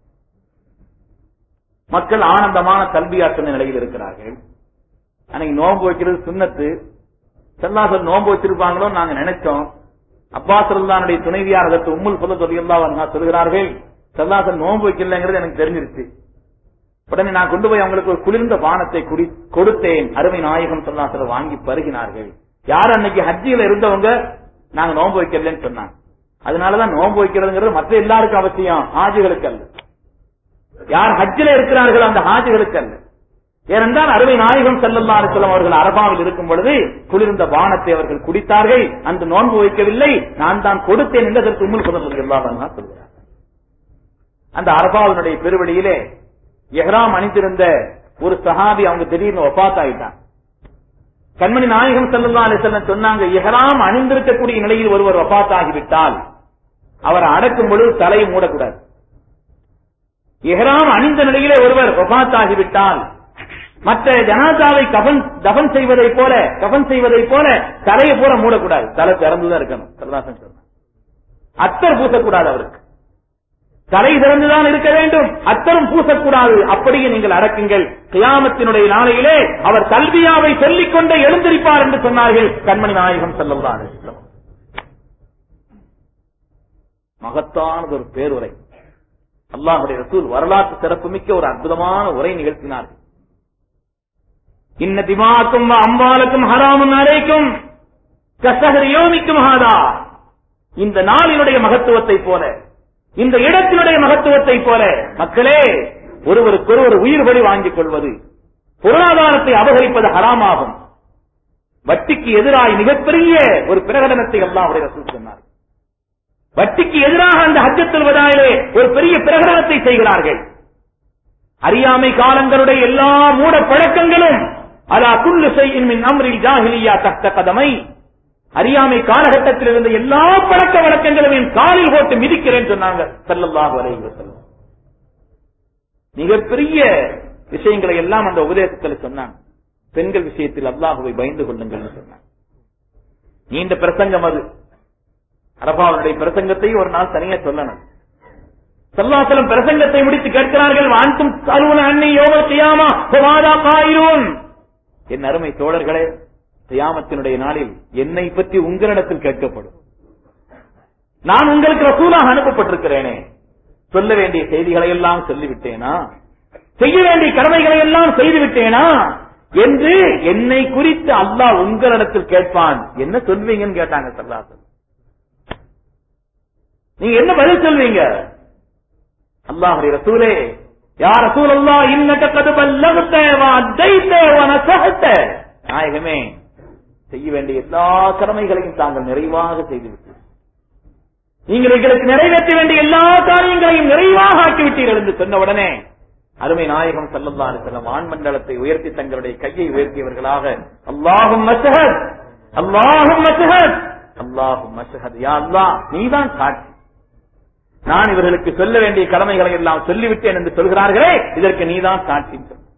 மக்கள் ஆனந்தமான தல்பியா சொன்ன நிலையில் இருக்கிறார்கள். அன்னைக்கு நோன்பு வைக்கிறது சுன்னத்து. ஸல்லல்லாஹு நோன்பு வச்சிருப்பாங்களோ நாங்க நினைச்சோம். அப்பாஸ் ரலியல்லாஹு துணைவியார் அதற்கு உம்முல் ஃபதல் ரலியல்லாஹு அன்ஹா சொல்கிறார்கள், ஸல்லல்லாஹு நோன்பு வைக்கலங்கிறது எனக்கு தெரிஞ்சிருச்சு. உடனே நான் கொண்டு போய் அவங்களுக்கு ஒரு குளிர்ந்த பானத்தை கொடுத்தேன். அருமை நாயகம் ஸல்லல்லாஹு அலைஹி வாங்கி பருகினார்கள். யார் அன்னைக்கு ஹஜ்ஜில இருந்தவங்க நாங்க நோன்பு வைக்கலன்னு சொன்னாங்க. அதனாலதான் நோன்பு வைக்கிறதுங்கிறது மற்ற எல்லாருக்கும் அவசியம், ஹாஜிகளுக்கு அல்ல. யார் ஹஜ்ஜில இருக்கிறார்களோ அந்த ஹாஜிகளுக்கு அல்ல. ஏனென்றால் அருமை நாயகம் ஸல்லல்லாஹு அலைஹி வஸல்லம் அவர்கள் அரபாவில் இருக்கும் பொழுது குளிர்ந்த பானத்தை அவர்கள் குடித்தார்கள். அந்த நோன்பு வைக்கவில்லை, நான் தான் கொடுத்தேன் என்று அதற்கு உம்முல் ஃபதல் ரலியல்லாஹு அன்ஹா சொல்கிறார். அந்த அரபாவினுடைய பெருவெளியிலே இஹ்ராம் அணிந்திருந்த ஒரு சஹாபி அவங்க திடீர்னு வஃபாத் ஆயிட்டாங்க. கண்மணி நாயகம் ஸல்லல்லாஹு அலைஹி வஸல்லம் சொன்னாங்க, இஹ்ராம் அணிந்திருக்கக்கூடிய நிலையில் ஒருவர் வஃபாத் ஆகிவிட்டால் அவர் அடக்கும் பொழுது தலையை மூடக்கூடாது. இஹ்ராம் அணிந்த நிலையிலே ஒருவர் வஃபாத் ஆகிவிட்டால் மற்ற ஜனாசாவை கஃன் தஃன் செய்வதை போல கஃன் செய்வதை போல தலையை பூரா மூடக்கூடாது, தலை திறந்துதான் இருக்கணும். ஸல்லல்லாஹு சொன்னாங்க, அத்தர் பூசக்கூடாது, அவருக்கு தலை திறந்துதான் இருக்க வேண்டும், அத்தரும் பூசக்கூடாது. அப்படியே நீங்கள் அடக்குங்கள். கியாமத்தினுடைய நாளையிலே அவர் தல்பியாவை சொல்லிக் கொண்டே எழுந்திருப்பார் என்று சொன்னார்கள் கண்மணி நாயகம் ஸல்லல்லாஹு அலைஹி வஸல்லம். மகத்தானது ஒரு பேருரை. அல்லாஹ்வுடைய ரசூல் வரலாற்று சிறப்புமிக்க ஒரு அற்புதமான உரை நிகழ்த்தினார்கள். இன்ன திமாக்கும் அம்பாலுக்கும் ஹராமுன் அலைக்கும் கஸஹரி யௌமிக்கும் ஹாதா. இந்த நாளினுடைய மகத்துவத்தை போல, இந்த இடத்தினுடைய மகத்துவத்தை போல மக்களே, ஒருவருக்கொருவர் உயிர் பலி வாங்கிக் கொள்வது, பொருளாதாரத்தை அபகரிப்பது ஹராமாகும். வட்டிக்கு எதிராக மிகப்பெரிய ஒரு பிரகடனத்தை அல்லாஹ்வுடைய ரசூல் சொன்னார். வட்டிக்கு எதிராக அந்த ஹஜ்ஜத்துல் வதாயிலே ஒரு பெரிய பிரகடனத்தை செய்கிறார்கள். அறியாமை காலங்களுடைய எல்லா மூட பழக்கங்களும் அலா குல்லு ஷைஇன் மின் அம்ரில் ஜாஹிலிய்யா தஹ்த கதமை. அறியாமை காலகட்டத்தில் இருந்த எல்லா பழக்க வழக்கங்களும் என் காலில் போட்டு மிதிக்கிறேன் சொன்னாங்க ஸல்லல்லாஹு அலைஹி வஸல்லம். மிகப்பெரிய விஷயங்களை எல்லாம் அந்த உபதேசத்தில் சொன்னாங்க. பெண்கள் விஷயத்தில் அல்லாஹ்வை பயந்து கொள்ளுங்கள் சொன்னாங்க. நீண்ட பிரசங்கம் அது. அரபாவுடைய பிரசங்கத்தை ஒரு நாள் தனியா சொல்லணும். ஸல்லல்லாஹு அலைஹி வஸல்லம் பிரசங்கத்தை முடித்து கேட்கிறார்கள், வான்தும் தலூன அன்னி யௌமல் கியாமா ஃபமாதா காயிலூன். என் அருமை தோழர்களே, கியாமத்தினுடைய நாளில் என்னை பற்றி உங்களிடத்தில் கேட்கப்படும். நான் உங்களுக்கு ரசூலாக அனுப்பப்பட்டிருக்கிறேனே, சொல்ல வேண்டிய செய்திகளை எல்லாம் சொல்லிவிட்டேனா, செய்ய வேண்டிய கடமைகளை எல்லாம் செய்துவிட்டேனா என்று என்னை குறித்து அல்லாஹ் உங்களிடத்தில் கேட்பான். என்ன சொல்வீங்கன்னு கேட்டாங்க ஸல்லல்லாஹு அலைஹி வஸல்லம். நீங்க என்ன பதில் சொல்வீங்க? அல்லாஹ்வுடைய ரசூலே, யா ரசூலல்லாஹ் இன்னக கத் பல்லக்த வ அத்தைத வ நஸஹத, நாயகமே செய்ய வேண்டிய எல்லா கடமைகளையும் தாங்கள் நிறைவாக செய்துவிட்டீர்கள், நீங்கள் எங்களுக்கு நிறைவேற்ற வேண்டிய எல்லா காரியங்களையும் நிறைவாக ஆக்கிவிட்டீர்கள் என்று சொன்ன உடனே அருமை நாயகம் ஸல்லல்லாஹு அலைஹி வஸல்லம் வான்மண்டலத்தை உயர்த்தி தங்களுடைய கையை உயர்த்தியவர்களாக அல்லாஹும்ம ஷஹத் அல்லாஹும்ம ஷஹத் அல்லாஹும்ம ஷஹத், யா அல்லாஹ் நீதான் சாட்சி, நான் இவர்களுக்கு சொல்ல வேண்டிய கடமைகளை எல்லாம் சொல்லிவிட்டேன் என்று சொல்கிறார்களே, இதற்கு நீதான் சாட்சி.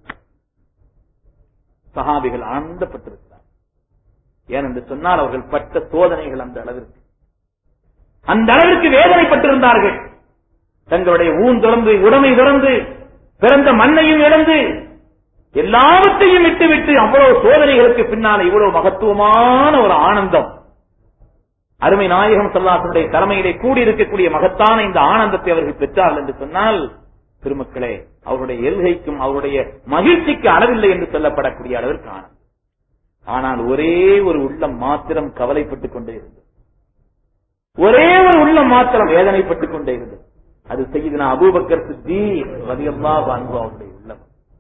சஹாபிகள் ஆனந்தப்பட்டிருக்கிறார். ஏனென்று சொன்னால் அவர்கள் பட்ட சோதனைகள் அந்த அளவிற்கு அந்த அளவிற்கு வேதனைப்பட்டிருந்தார்கள். தங்களுடைய ஊன் துறந்து உடைமை துறந்து பிறந்த மண்ணையும் இழந்து எல்லாவற்றையும் விட்டுவிட்டு அவ்வளவு சோதனைகளுக்கு பின்னால் இவ்வளவு மகத்துவமான ஒரு ஆனந்தம், அருமை நாயகம் ஸல்லல்லாஹு அலைஹி வஸல்லம் தலைமையிலே கூடியிருக்கக்கூடிய மகத்தான இந்த ஆனந்தத்தை அவர்கள் பெற்றார்கள் என்று சொன்னால், பெருமக்களே, அவருடைய எல்கைக்கும் அவருடைய மகிழ்ச்சிக்கு அளவில்லை என்று சொல்லப்படக்கூடிய அளவிற்கு ஆனந்தம். ஆனால் ஒரே ஒரு உள்ளம் மாத்திரம் கவலைப்பட்டுக் கொண்டே இருந்தது, ஒரே ஒரு உள்ளம் மாத்திரம் வேதனைப்பட்டுக் கொண்டே இருந்தது. அது சய்யிதுனா அபூபக்கர் சித்தீக் ரலியல்லாஹு அன்ஹு அவருடைய உள்ளம்.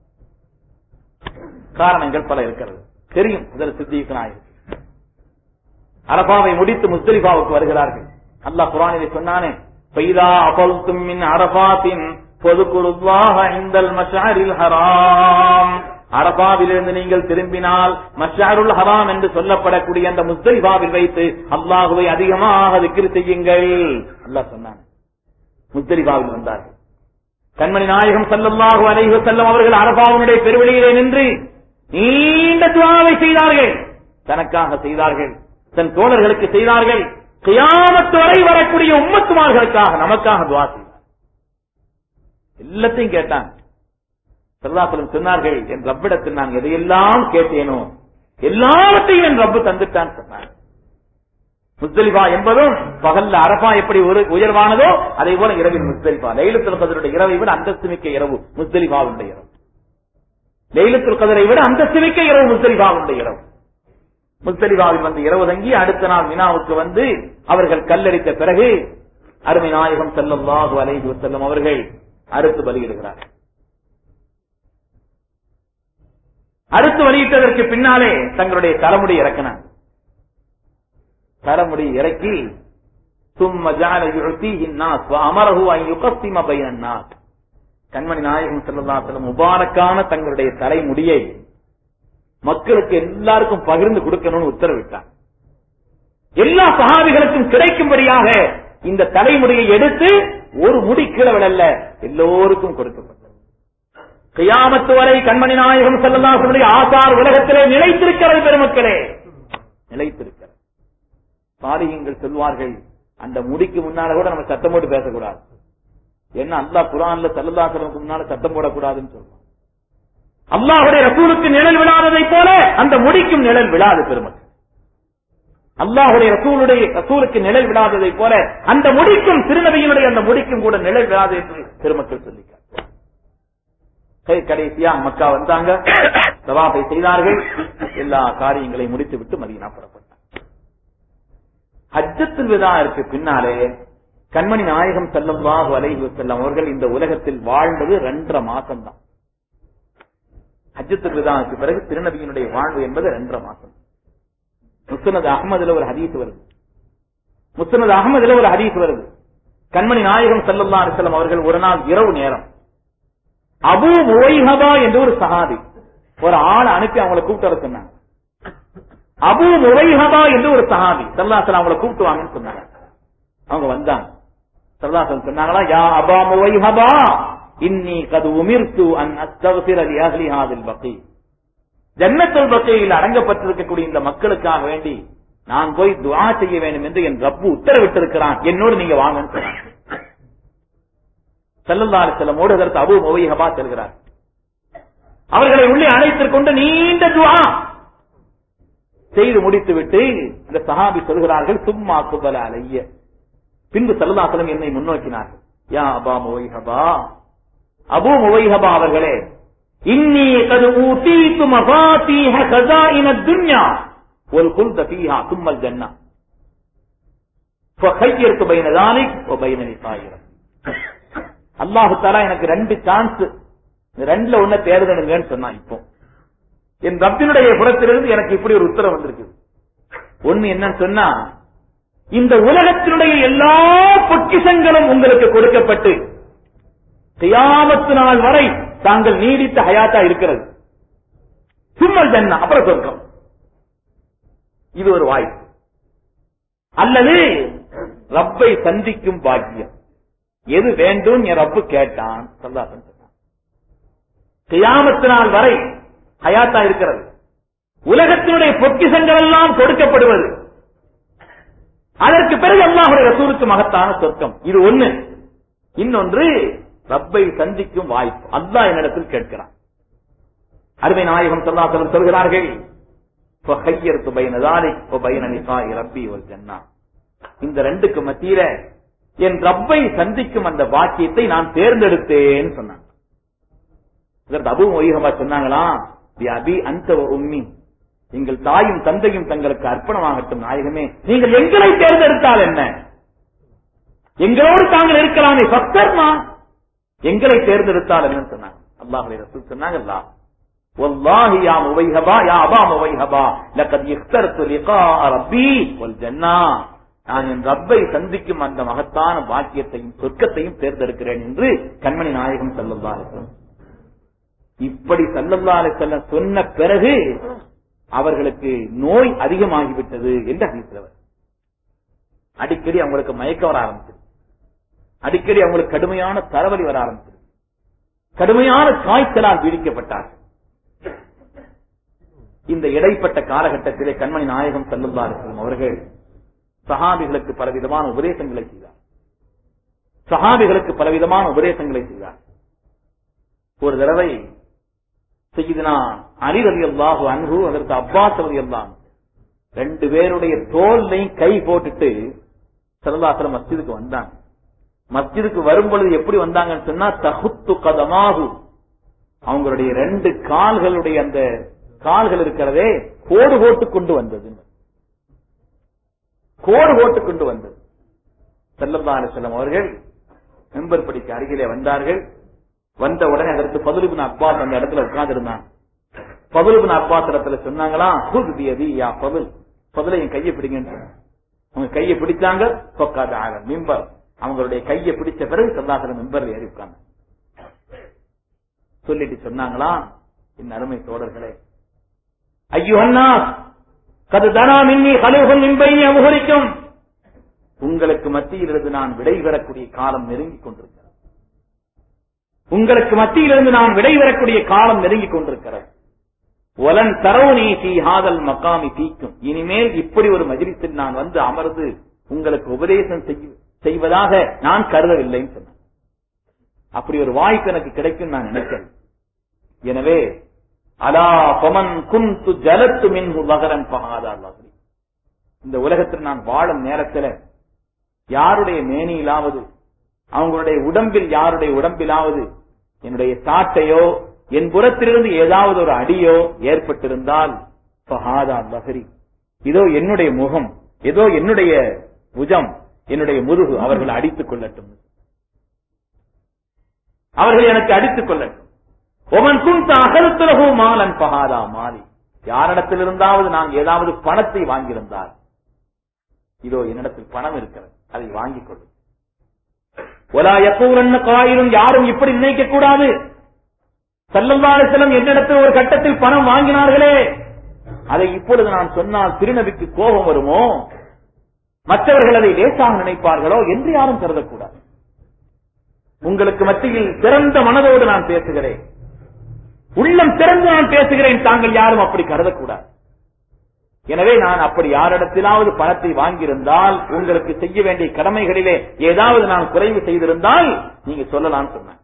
காரணங்கள் பல இருக்கிறது, தெரியும். முதல் சித்தீக் நாயகம் அரபாவை முடித்து முஸ்தலிஃபாவுக்கு வருகிறார்கள். அல்லாஹ் குர்ஆனிலே சொன்னானே, ஃபைதா அஃபல்தும் மின் அரஃபாத்தின் ஃபذ்குருல்லாஹ இன்தல் மஷ்அரில் ஹராம், அரபாவிலிருந்து நீங்கள் திரும்பினால் மஷ்அருல் ஹராம் என்று சொல்லப்படக்கூடிய அந்த முஸ்தலிஃபாவில் வைத்து அல்லாஹ்வை அதிகமாக திக்ர் செய்யுங்கள் அல்லாஹ் சொன்னான். முஸ்தலிஃபாவில் வந்தார்கள். கண்மணி நாயகம் ஸல்லல்லாஹு அலைஹி வஸல்லம் அவர்கள் அரபாவுடைய பெருவெளியிலே நின்று நீண்ட துஆவை செய்தார்கள். தனக்காக செய்தார்கள், தன் தோழர்களுக்கு செய்தார்கள், கியாமத் வரை வரக்கூடிய உம்மத்துமார்களுக்காக நமக்காக துஆ செய்தார். எல்லாத்தையும் கேட்டாங்க. ஸல்லல்லாஹு அலைஹி வஸல்லம் சொன்னார்கள், என் ரப்பிடத்தில் நான் எதையெல்லாம் கேட்டேனோ எல்லாவற்றையும் என் ரப்பு தந்துட்டான் சொன்னார். முஸ்தலிஃபா என்பதும் பகல்ல அரஃபா எப்படி ஒரு உயர்வானதோ அதே போல இரவில் முஸ்தலிஃபா, லைலத்துல் கத்ருடைய இரவை விட அந்தஸ்து மிக்க இரவு முஸ்தலிஃபாவுடைய இரவு, லைலத்துல் கத்ரை விட அந்தஸ்து மிக்க இரவு முஸ்தலிஃபாவுடைய இரவு. முஸ்தலிஃபாவில் வந்து இரவு தங்கி அடுத்த நாள் மினாவுக்கு வந்து அவர்கள் கல்லடித்த பிறகு அருமை நாயகம் ஸல்லல்லாஹு அலைஹி வஸல்லம் அவர்கள் அறுத்து பலியிடுகிறார்கள். அறுத்து பலியிட்டதற்கு பின்னாலே தங்களுடைய தலைமுடி இறக்கினார். தலைமுடி இறக்கி ثم جعل يعطيه الناس وامره ان يقسم بين الناس, கண்மணி நாயகம் ஸல்லல்லாஹு அலைஹி வஸல்லம் முபாரக்கான தங்களுடைய தலைமுடியை மக்களுக்கு எல்லாருக்கும் பகிர்ந்து கொடுக்கணும்னு உத்தரவிட்டார். எல்லா சஹாபிகளுக்கும் கிடைக்கும்படியாக இந்த தலைமுடியை எடுத்து ஒரு முடி கீழே விடல, எல்லோருக்கும் கொடுக்கப்பட்டது. கியாமத் வரை கண்மணி நாயகம் ஸல்லல்லாஹு அலைஹி வஸல்லம் ஆசார் உலகத்திலே நிலைத்திருக்கிறது. பெருமக்களே, நிலைத்திருக்கிறது. சாலிஹீன்கள் சொல்வார்கள், அந்த முடிக்கு முன்னால கூட நம்ம சத்தம் போட்டு பேசக்கூடாது. என்ன அல்லாஹ் குர்ஆன்ல ஸல்லல்லாஹு அலைஹி வஸல்லம் முன்னால சத்தம் போடக்கூடாதுன்னு சொல்றான். அல்லாஹ்வுடைய ரசூலுக்கு நிழல் விழாததை போல அந்த முடிக்கும் நிழல் விழாது. பெருமக்கள், அல்லாஹ்வுடைய ரசூலுடைய ரசூலுக்கு நிழல் விழாததை போல அந்த முடிக்கும் திருநபியினுடைய அந்த முடிக்கும் கூட நிழல் விழாது என்று பெருமக்கள் சொல்லிக்கிறார். கடைசியா மக்கா வந்தாங்க, தவாஃபை செய்தார்கள், எல்லா காரியங்களையும் முடித்து விட்டு மதீனா புறப்பட்டார். ஹஜ்ஜத்துல் விதாஇற்கு பின்னாலே கண்மணி நாயகம் ஸல்லல்லாஹு அலைஹி வஸல்லம் அவர்கள் இந்த உலகத்தில் வாழ்ந்தது ரெண்டரை மாசம் தான். ஹஜ்ஜத்துல் விதாஇற்கு பிறகு திருநபியினுடைய வாழ்வு என்பது ரெண்டரை மாசம். முஸ்னத் அஹ்மதுல ஒரு ஹதீஸ் வருது, முஸ்னத் அஹ்மதுல ஒரு ஹதீஸ் வருது. கண்மணி நாயகம் ஸல்லல்லாஹு அலைஹி வஸல்லம் அவர்கள் ஒரு நாள் இரவு நேரம் அபூ முவைஹபா என்ற ஒரு சஹாபி ஒரு ஆளை அனுப்பி அவங்களை கூப்பிட்டு வர சொன்னாங்க. அபூ முவைஹபா என்று ஒரு சஹாபி ஸல்லல்லாஹு அலைஹி வஸல்லம் அவங்களை கூப்பிட்டு வாங்கன்னு சொன்னாங்க. அவங்க வந்தாங்க. ஸல்லல்லாஹு அலைஹி வஸல்லம் சொன்னாங்களா, யா அபா முவைஹபா இன்னி கத் உமிர்து அன் அஸ்தக்ஃபிர லி அஹ்லி ஹாதில் பகீ, ஜன்னத்துல் பகீயில் அடங்கப்பட்டிருக்கக்கூடிய இந்த மக்களுக்காக வேண்டி நான் போய் துஆ செய்ய வேண்டும் என்று என் ரப்பு உத்தரவிட்டிருக்கிறான், என்னோடு நீங்க வாங்கன்னு சொன்னாங்க. ஸல்லல்லாஹு அலைஹி வஸல்லம் ஓடுகிறது அபூ முவைஹபா செல்கிறார். அவர்களை உள்ளே அழைத்துக் கொண்டு நீண்ட துஆ செய்து முடித்து விட்டு இந்த சஹாபி சொல்கிறார்கள், சும்மா குபல அலைய, பின்பு ஸல்லல்லாஹு அலைஹி வஸல்லம் என்னை முன்னோக்கினார்கள். யா அபா முவைஹபா, அபூ முவைஹபா அவர்களே, இன்னி கத் ஊதீது மஃபாத்தீஹ கஸாயினத் துன்யா வல் குல்த ஃபீஹா தும்மல் ஜன்னah ஃபഖய்யர்து பைன ذلك வபைன நிசாயிர. அல்லாஹு தஆலா எனக்கு ரெண்டு சான்ஸ், ரெண்டுல ஒண்ணு தேர்ந்தெடுங்கன்னு சொன்னா. இப்போ என் ரப்பினுடைய புறத்திலிருந்து எனக்கு இப்படி ஒரு உத்தரவு வந்திருக்கு. ஒண்ணு என்னன்னு சொன்னா, இந்த உலகத்தினுடைய எல்லா பொக்கிஷங்களும் உங்களுக்கு கொடுக்கப்பட்டு கியாமத்து நாள் வரை தாங்கள் நீடித்த ஹயாத்தா இருக்கிறது. சும்மல் ஜன்னா, அப்புறம் சொர்க்கம். இது ஒரு வாய்ப்பு. அல்லது ரப்பை சந்திக்கும் பாக்கியம். எது வேண்டும் என் ரப்பு கேட்டான். சொல்லாசன் சொன்னான், கியாமத்து நாள் வரை ஹயாத்தா இருக்கிறது, உலகத்தினுடைய பொக்கிஷங்கள் எல்லாம் கொடுக்கப்படுவது, அதற்கு பிறகு அல்லாஹ்வுடைய ரசூலுக்கு மகத்தான சொர்க்கம். இது ஒண்ணு. இன்னொன்று ரப்பை சந்திக்கும் வாய்ப்பு. அல்லாஹ் என்னிடத்தில் கேட்கிறான். அருமை நாயகம் ஸல்லல்லாஹு அலைஹி வஸல்லம் சொல்கிறார்கள், ஃபஹய்யர்து பைன ஸாலிக் வ பைன நிசாஇ ரப்பி வல் ஜன்னah. இந்த ரெண்டுக்கு மத்தியில என் ரப்பை சந்திக்கும் அந்த பாக்கியத்தை நான் தேர்ந்தெடுத்தேன்னு சொன்னாங்க. இதற்கு அபூ முஹைஹபா சொன்னாங்களா, பி அபி அன்த வ உம்மி, எங்கள் தாயும் தந்தையும் தங்களுக்கு அர்ப்பணமாகட்டும் நாயகமே, நீங்கள் எங்களை தேர்ந்தெடுத்தால் என்ன, எங்களோடு தாங்கள் இருக்கலாமே, சப்தர்மா, எங்களை தேர்ந்தெடுத்தால் என்ன சொன்னாங்க. அல்லாஹ்வுடைய ரசூல் சொன்னாங்கல்ல, வல்லாஹி யா முவைஹபா யா அபா முவைஹபா லகத் இக்தர்து லிகாஅ ரப்பி வல் ஜன்னah, நான் என் ரப்பை சந்திக்கும் அந்த மகத்தான பாக்கியத்தையும் சொர்க்கத்தையும் தேர்ந்தெடுக்கிறேன் என்று கண்மணி நாயகம் ஸல்லல்லாஹு அலைஹி வஸல்லம் இப்படி ஸல்லல்லாஹு அலைஹி வஸல்லம் சொன்ன பிறகு அவர்களுக்கு நோய் அதிகமாகிவிட்டது என்று அறிவித்தவர். அடிக்கடி அவங்களுக்கு மயக்கம் வர ஆரம்பிச்சது, அடிக்கடி அவங்களுக்கு கடுமையான தலைவலி வர ஆரம்பிச்சது, கடுமையான காய்ச்சலால் பீடிக்கப்பட்டார்கள். இந்த இடைப்பட்ட காலகட்டத்திலே கண்மணி நாயகம் ஸல்லல்லாஹு அலைஹி வஸல்லம் அவர்கள் சஹாபிகளுக்கு பலவிதமான உபதேசங்களை செய்தார். சஹாபிகளுக்கு பலவிதமான உபதேசங்களை செய்தார். ஒரு தடவை சய்யிதுனா அலி ரலியல்லாஹு அன்ஹு, அதற்கு அப்பாஸ் ரலியல்லாஹு அன்ஹு, ரெண்டு பேருடைய தோல்லையும் கை போட்டுட்டு ஸல்லல்லாஹு அலைஹி வஸல்லம் மஸ்ஜிதுக்கு வந்தாங்க. மஸ்ஜிதுக்கு வரும் பொழுது எப்படி வந்தாங்கன்னு சொன்னா, தஹுத்து கதமாஹு, அவங்களுடைய ரெண்டு கால்களுடைய அந்த கால்கள் இருக்கிறதே கோடு போட்டு கொண்டு வந்தது, கோடு போட்டு கொண்டு வந்தது. ஸல்லல்லாஹு அலைஹி வஸல்லம் அவர்கள் மிம்பர் படிக்கு அருகிலே வந்தார்கள். வந்த உடனே அதற்கு ஃபதுல் இப்னு அப்பாஸ் அந்த இடத்துல உட்கார்ந்து இருந்தாங்க. ஃபதுல் இப்னு அப்பாஸ் இடத்துல சொன்னாங்களா, ஹுஸ் பியதி யா ஃபதுல், ஃபதுலை என் கையை பிடிங்கன்னு சொன்னாங்க. அவங்க கையை பிடிச்சாங்க. ஃபக்காத ஆல மிம்பர், அவங்களுடைய கையை பிடிச்ச பிறகு ஸல்லல்லாஹு அலைஹி வஸல்லம் மிம்பர்ல ஏறி உட்கார்ந்தாங்க. சொல்லிட்டு சொன்னாங்களா, என் அருமை தோழர்களே, ஐயுஹன்னாஸ் கத் தனா மின்னி கலூஹுன் மின் பைனி அம்ஹுரிக்கும், உங்களுக்கு மத்தியிலிருந்து நான் விடைபெறக்கூடிய காலம் நெருங்கிக் கொண்டிருக்கிறது. உங்களுக்கு மத்தியிலிருந்து நான் விடைபெறக்கூடிய காலம் நெருங்கிக் கொண்டிருக்கிறது. வலன் தரவுனி ஃபீ ஹாதல் மகாமி ஃபீக்கும், இனிமேல் இப்படி ஒரு மஜ்லிஸில் நான் வந்து அமர்ந்து உங்களுக்கு உபதேசம் செய்வதாக நான் கருதவில்லைன்னு சொன்னேன். அப்படி ஒரு வாய்ப்பு எனக்கு கிடைக்கும் நான் நினைக்கிறேன். எனவே அலா ஃபமன் குன்து ஜலத்து மின்ஹு வகரன் ஃபஹாதா அல்லாஹ், இந்த உலகத்தில் நான் வாழும் நேரத்தில் யாருடைய மேனியிலாவது, அவங்களுடைய உடம்பில் யாருடைய உடம்பிலாவது என்னுடைய சாட்டையோ என் புறத்திலிருந்து ஏதாவது ஒரு அடியோ ஏற்பட்டிருந்தால் ஃபஹாதா பஹரி, இதோ என்னுடைய முகம், ஏதோ என்னுடைய புஜம், என்னுடைய முதுகு, அவர்கள் அடித்துக் கொள்ளட்டும், அவர்கள் எனக்கு அடித்துக் கொள்ளட்டும். ஒமன் குன்த அகல்துலஹு மாலன் ஃபஹாதா மாலி, யாரிடத்திலிருந்தாவது நான் ஏதாவது பணத்தை வாங்கியிருந்தால், இதோ என்னிடத்தில் பணம் இருக்கிறது, அதை வாங்கிக் கொள்ளும். ஒலா யகூலன்ன காயிலும், யாரும் இப்படி நினைக்க கூடாது, ஸல்லல்லாஹு அலைஹி வஸல்லம் என்னிடத்தில் ஒரு கட்டத்தில் பணம் வாங்கினார்களே, அதை இப்பொழுது நான் சொன்னால் திருநபிக்கு கோபம் வருமோ, மற்றவர்கள் அதை லேசாக நினைப்பார்களோ என்று யாரும் கருதக்கூடாது. உங்களுக்கு மத்தியில் திறந்த மனதோடு நான் பேசுகிறேன், உள்ளம் திறந்து நான் பேசுகிறேன், தாங்கள் யாரும் அப்படி கருதக்கூடாது. எனவே நான் அப்படி யாரிடத்திலாவது பணத்தை வாங்கியிருந்தால், உங்களுக்கு செய்ய வேண்டிய கடமைகளிலே ஏதாவது நான் குறைவு செய்திருந்தால் நீங்க சொல்லலாம்னு சொன்னேன்.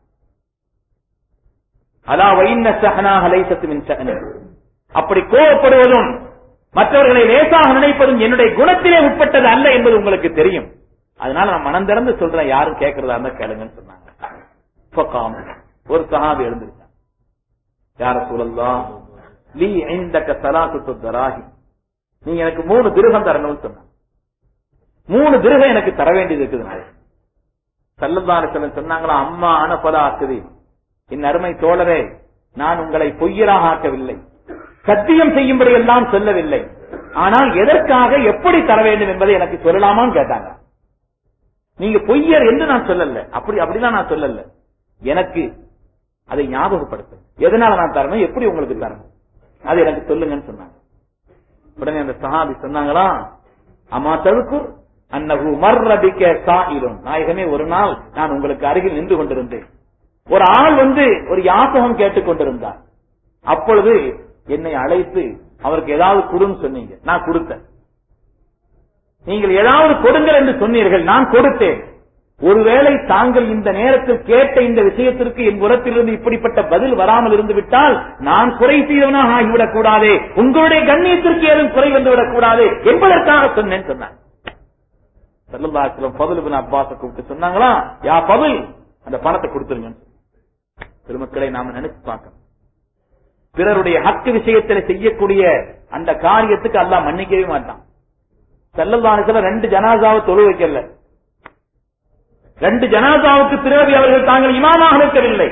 அலா வைன்ன ஸஹனாஹ லைஸத் மின் ஸஹனி, அப்படி கோபப்படுவதும் மற்றவர்களை லேசாக நினைப்பதும் என்னுடைய குணத்திலே உட்பட்டது அல்ல என்பது உங்களுக்கு தெரியும். அதனால நான் மனம் திறந்து சொல்றேன், யாரும் கேட்கறதா இருந்தா கேளுங்கன்னு சொன்னாங்க. ஃபகாம், ஒரு சஹாபி எழுந்திருச்சாங்க. யா ரசூலல்லாஹ் லீ இந்தக ஸலாத்து தராஹி, நீங்க எனக்கு மூணு திருகம் தரணும்னு சொன்னாங்க. மூணு திருகம் எனக்கு தர வேண்டியது இருக்குது. ஸல்லல்லாஹு அலைஹி வஸல்லம் சொன்னாங்களா, அம்மா அனபலா ஆக்குது, என் அருமை தோழரே, நான் உங்களை பொய்யராக ஆக்கவில்லை, சத்தியம் செய்யும்படி எல்லாம் சொல்லவில்லை, ஆனால் எதற்காக எப்படி தர வேண்டும் என்பதை எனக்கு சொல்லலாமான்னு கேட்டாங்க. நீங்க பொய்யர் என்று நான் சொல்லல, அப்படி அப்படிதான் நான் சொல்லல, எனக்கு அதை ஞாபகப்படுத்த, எதனால நான் தரணும், எப்படி உங்களுக்கு தரணும், அது எனக்கு சொல்லுங்கன்னு சொன்னாங்க. உடனே அந்த சஹாபி சொன்னாங்களா, அம்மா தழுக்கு அன்னஹு மர்ர பிக சாயிலுன், நாயகமே, ஒரு நாள் நான் உங்களுக்கு அருகில் நின்று கொண்டிருந்தேன், ஒரு ஆள் வந்து ஒரு யாசகம் கேட்டுக் கொண்டிருந்தார், அப்பொழுது என்னை அழைத்து அவருக்கு ஏதாவது கொடுன்னு சொன்னீங்க, நான் கொடுத்தேன், நீங்கள் ஏதாவது கொடுங்கள் என்று சொன்னீர்கள், நான் கொடுத்தேன், ஒருவேளை தாங்கள் இந்த நேரத்தில் கேட்ட இந்த விஷயத்திற்கு என் புறத்திலிருந்து இப்படிப்பட்ட பதில் வராமல் இருந்து விட்டால் நான் குறை செய்தவனாக ஆகிவிடக் கூடாதே, உங்களுடைய கண்ணியத்திற்கு ஏதும் குறை வந்துவிடக் கூடாது என்பதற்காக சொன்னேன் சொன்னாங்க. ஸல்லல்லாஹு அலைஹி வஸல்லம் ஃபதுல் இப்னு அப்பாஸை கூப்பிட்டு சொன்னாங்களா, யா ஃபதுல், அந்த பணத்தை கொடுத்துருங்க. பெருமக்களை நாம நினைச்சு பார்க்கணும், பிறருடைய ஹக்கு விஷயத்தில் செய்யக்கூடிய அந்த காரியத்துக்கு அல்லாஹ் மன்னிக்கவே மாட்டான். ஸல்லல்லாஹு அலைஹி வஸல்லம் ரெண்டு ஜனாசாவை தொழு வைக்கல, ரெண்டு ஜனாசாவுக்கு பிறகு அவர்கள் தாங்கள் இமாமாக இருக்கவில்லை,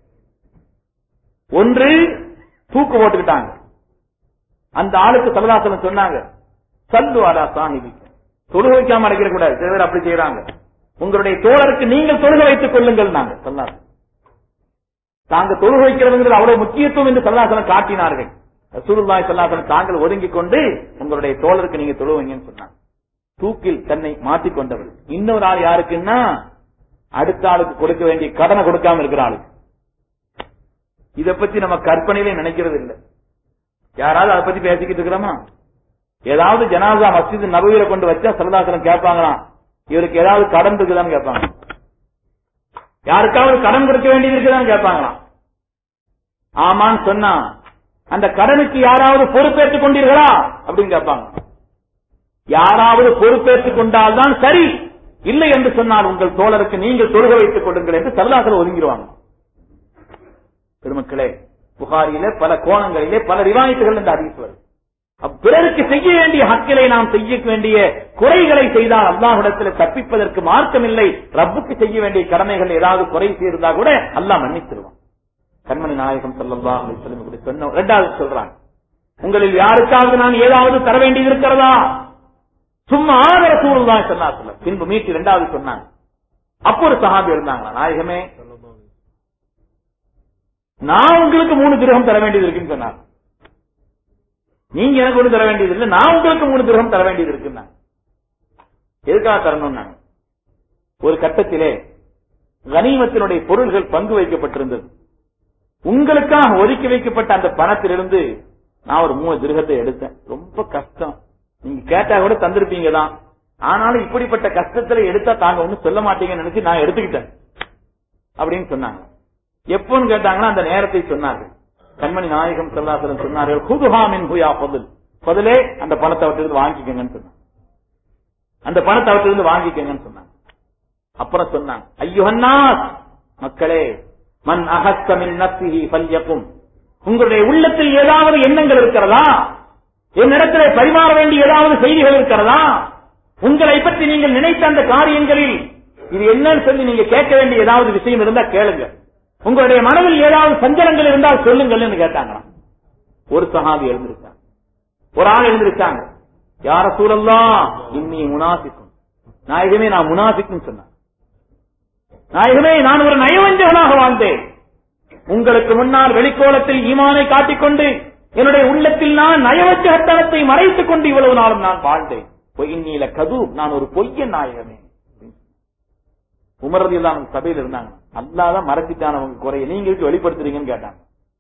ஒன்று தூக்கு போட்டுக்கிட்டாங்க. அந்த ஆளுக்கு ஸல்லல்லாஹு அலைஹி வஸல்லம் சொன்னாங்க, சல்லு அலா சாஹிபிக்க, தொழுக வைக்காம அடைக்கிற கூடாது, சில பேர் அப்படி செய்யறாங்க, உங்களுடைய தோழருக்கு நீங்கள் தொழுக வைத்துக் கொள்ளுங்கள். நாங்க ஸல்லல்லாஹு தாங்க தொழுக வைக்கிறதுங்கிறது அவ்வளவு முக்கியத்துவம் என்று ஸல்லல்லாஹு அலைஹி வஸல்லம் காட்டினார்கள். ரசூலுல்லாஹி ஸல்லல்லாஹு அலைஹி வஸல்லம் தாங்கள் ஒதுங்கிக் கொண்டு உங்களுடைய தோழருக்கு நீங்க தொழுக வைங்கன்னு சொன்னாங்க. தூக்கில் தன்னை மாற்றிக் கொண்டவர். இன்னொரு ஆள் யாருக்குன்னா, அடுத்த ஆளுக்கு கொடுக்க வேண்டிய கடனை கொடுக்காம இருக்கிற ஆளுக்கு. இதை பத்தி நம்ம கற்பனையிலே நினைக்கிறது இல்லை. யாராவது அதை பத்தி பேசிக்கிட்டு இருக்கிறோமா? ஏதாவது ஜனாசா மஸ்ஜித் நபவியில கொண்டு வச்சா ஸல்லல்லாஹு அலைஹி வஸல்லம் கேட்பாங்களாம், இவருக்கு ஏதாவது கடன் இருக்குதான்னு கேட்பாங்க, யாருக்காவது கடன் கொடுக்க வேண்டியது இருக்குதான்னு கேட்பாங்களாம். ஆமான்னு சொன்னா அந்த கடனுக்கு யாராவது பொறுப்பேற்றுக் கொண்டீர்களா அப்படின்னு கேட்பாங்க. யாராவது பொறுப்பேற்றுக் கொண்டால்தான் சரி, இல்லை என்று சொன்னால் உங்கள் தோழருக்கு நீங்கள் தொழுக வைத்துக் கொள்ளுங்கள் என்று ஸல்லல்லாஹு அலைஹி வஸல்லம் ஒதுங்கிடுவாங்க. பெருமக்களே, புகாரியிலே பல கோணங்களிலே பல ரிவாயத்துகள் என்று அறிவிப்பது, பிறருக்கு செய்ய வேண்டிய ஹக்கிலை நாம் செய்ய வேண்டிய குறைகளை செய்தால் அல்லாஹ்விடத்தில் தப்பிப்பதற்கு மார்க்கமில்லை. ரப்புக்கு செய்ய வேண்டிய கடமைகள் ஏதாவது குறை செய்திருந்தா கூட அல்லாஹ் மன்னிச்சிருவான். கண்மணி நாயகம் ஸல்லல்லாஹு அலைஹி வஸல்லம் இப்படி சொன்ன இரண்டாவது சொல்றாங்க, உங்களில் யாருக்காவது நான் ஏதாவது தர வேண்டியது இருக்கிறதா? சும்மா ரசூலுல்லாஹி ஸல்லல்லாஹு அலைஹி வஸல்லம் பின்பு மீட்டு இரண்டாவது சொன்னாங்க. அப்போ ஒரு சஹாபி இருந்தாங்களா, நாயகமே, நான் உங்களுக்கு மூணு திரகம் தர வேண்டியது இருக்குன்னு சொன்னாங்க. நீங்க எனக்கு ஒண்ணு தர வேண்டியது இல்லை, நான் உங்களுக்கு மூணு திரகம் தர வேண்டியது இருக்குன்னா எதுக்காக தரணும்? ஒரு கட்டத்திலே கனிமத்தினுடைய பொருள்கள் பங்கு வைக்கப்பட்டிருந்தது. உங்களுக்காக ஒதுக்கி வைக்கப்பட்ட அந்த பணத்திலிருந்து நான் ஒரு மூணு திரகத்தை எடுத்தேன். ரொம்ப கஷ்டம், நீங்க கேட்டா கூட தந்திருப்பீங்க தான், ஆனாலும் இப்படிப்பட்ட கஷ்டத்துல எடுத்தா தாங்க ஒண்ணு சொல்ல மாட்டீங்கன்னு நினைச்சு நான் எடுத்துக்கிட்டேன் அப்படின்னு சொன்னாங்க. எப்போன்னு கேட்டாங்கன்னா அந்த நேரத்தை சொன்னார்கள். கண்மணி நாயகம் ஸல்லல்லாஹு அலைஹி வஸல்லம் சொன்னார்கள், குதுஹா மின்ஹு யா ஃபதுல், ஃபதுலே அந்த பணத்தை அவற்றிலிருந்து வாங்கிக்கங்கன்னு சொன்னாங்க. அந்த பணத்தை அவற்றிலிருந்து வாங்கிக்கங்கன்னு சொன்னாங்க. அப்புறம் சொன்னாங்க, ஐயுஹன்னாஸ், மக்களே, மன் அஹஸ்ஸ மின் நஃப்ஸிஹி ஃபல்யகும், உங்களுடைய உள்ளத்தில் ஏதாவது எண்ணங்கள் இருக்கிறதா? என்னிடத்திலே பரிமாற வேண்டிய ஏதாவது செய்திகள் இருக்கிறதா? உங்களை பற்றி நீங்கள் நினைத்த அந்த காரியங்களில் இது என்னன்னு சொல்லி நீங்க கேட்க வேண்டிய ஏதாவது விஷயம் இருந்தா கேளுங்க. உங்களுடைய மனதில் ஏதாவது சஞ்சலங்கள் இருந்தால் சொல்லுங்கள் கேட்டாங்களாம். ஒரு சஹாபி எழுந்திருக்காங்க, ஒரு ஆள் எழுந்திருக்காங்க, யா ரசூலல்லாஹ் இன்னி முனாஃபிக்கும், நாயகமே நான் முனாஃபிக்னு சொன்னேன். நாயகமே நான் ஒரு நயவஞ்சகனாக வாழ்ந்தேன், உங்களுக்கு முன்னால் வெளிக்கோலத்தில் ஈமானை காட்டிக்கொண்டு என்னுடைய உள்ளத்தில் நான் நயவஞ்சகத்தனத்தை மறைத்துக் கொண்டு இவ்வளவு நாளும் நான் வாழ்ந்தேன். பொய்யில கது, நான் ஒரு பொய்யன் நாயகமே. உமர் ரலியல்லாஹு அன்ஹு சபையில் இருந்தாங்க, அல்லாஹ் தான் மறைச்சிட்டான உங்க குறைய நீங்க இதுக்கு வெளிப்படுத்துறீங்கன்னு கேட்டாங்க.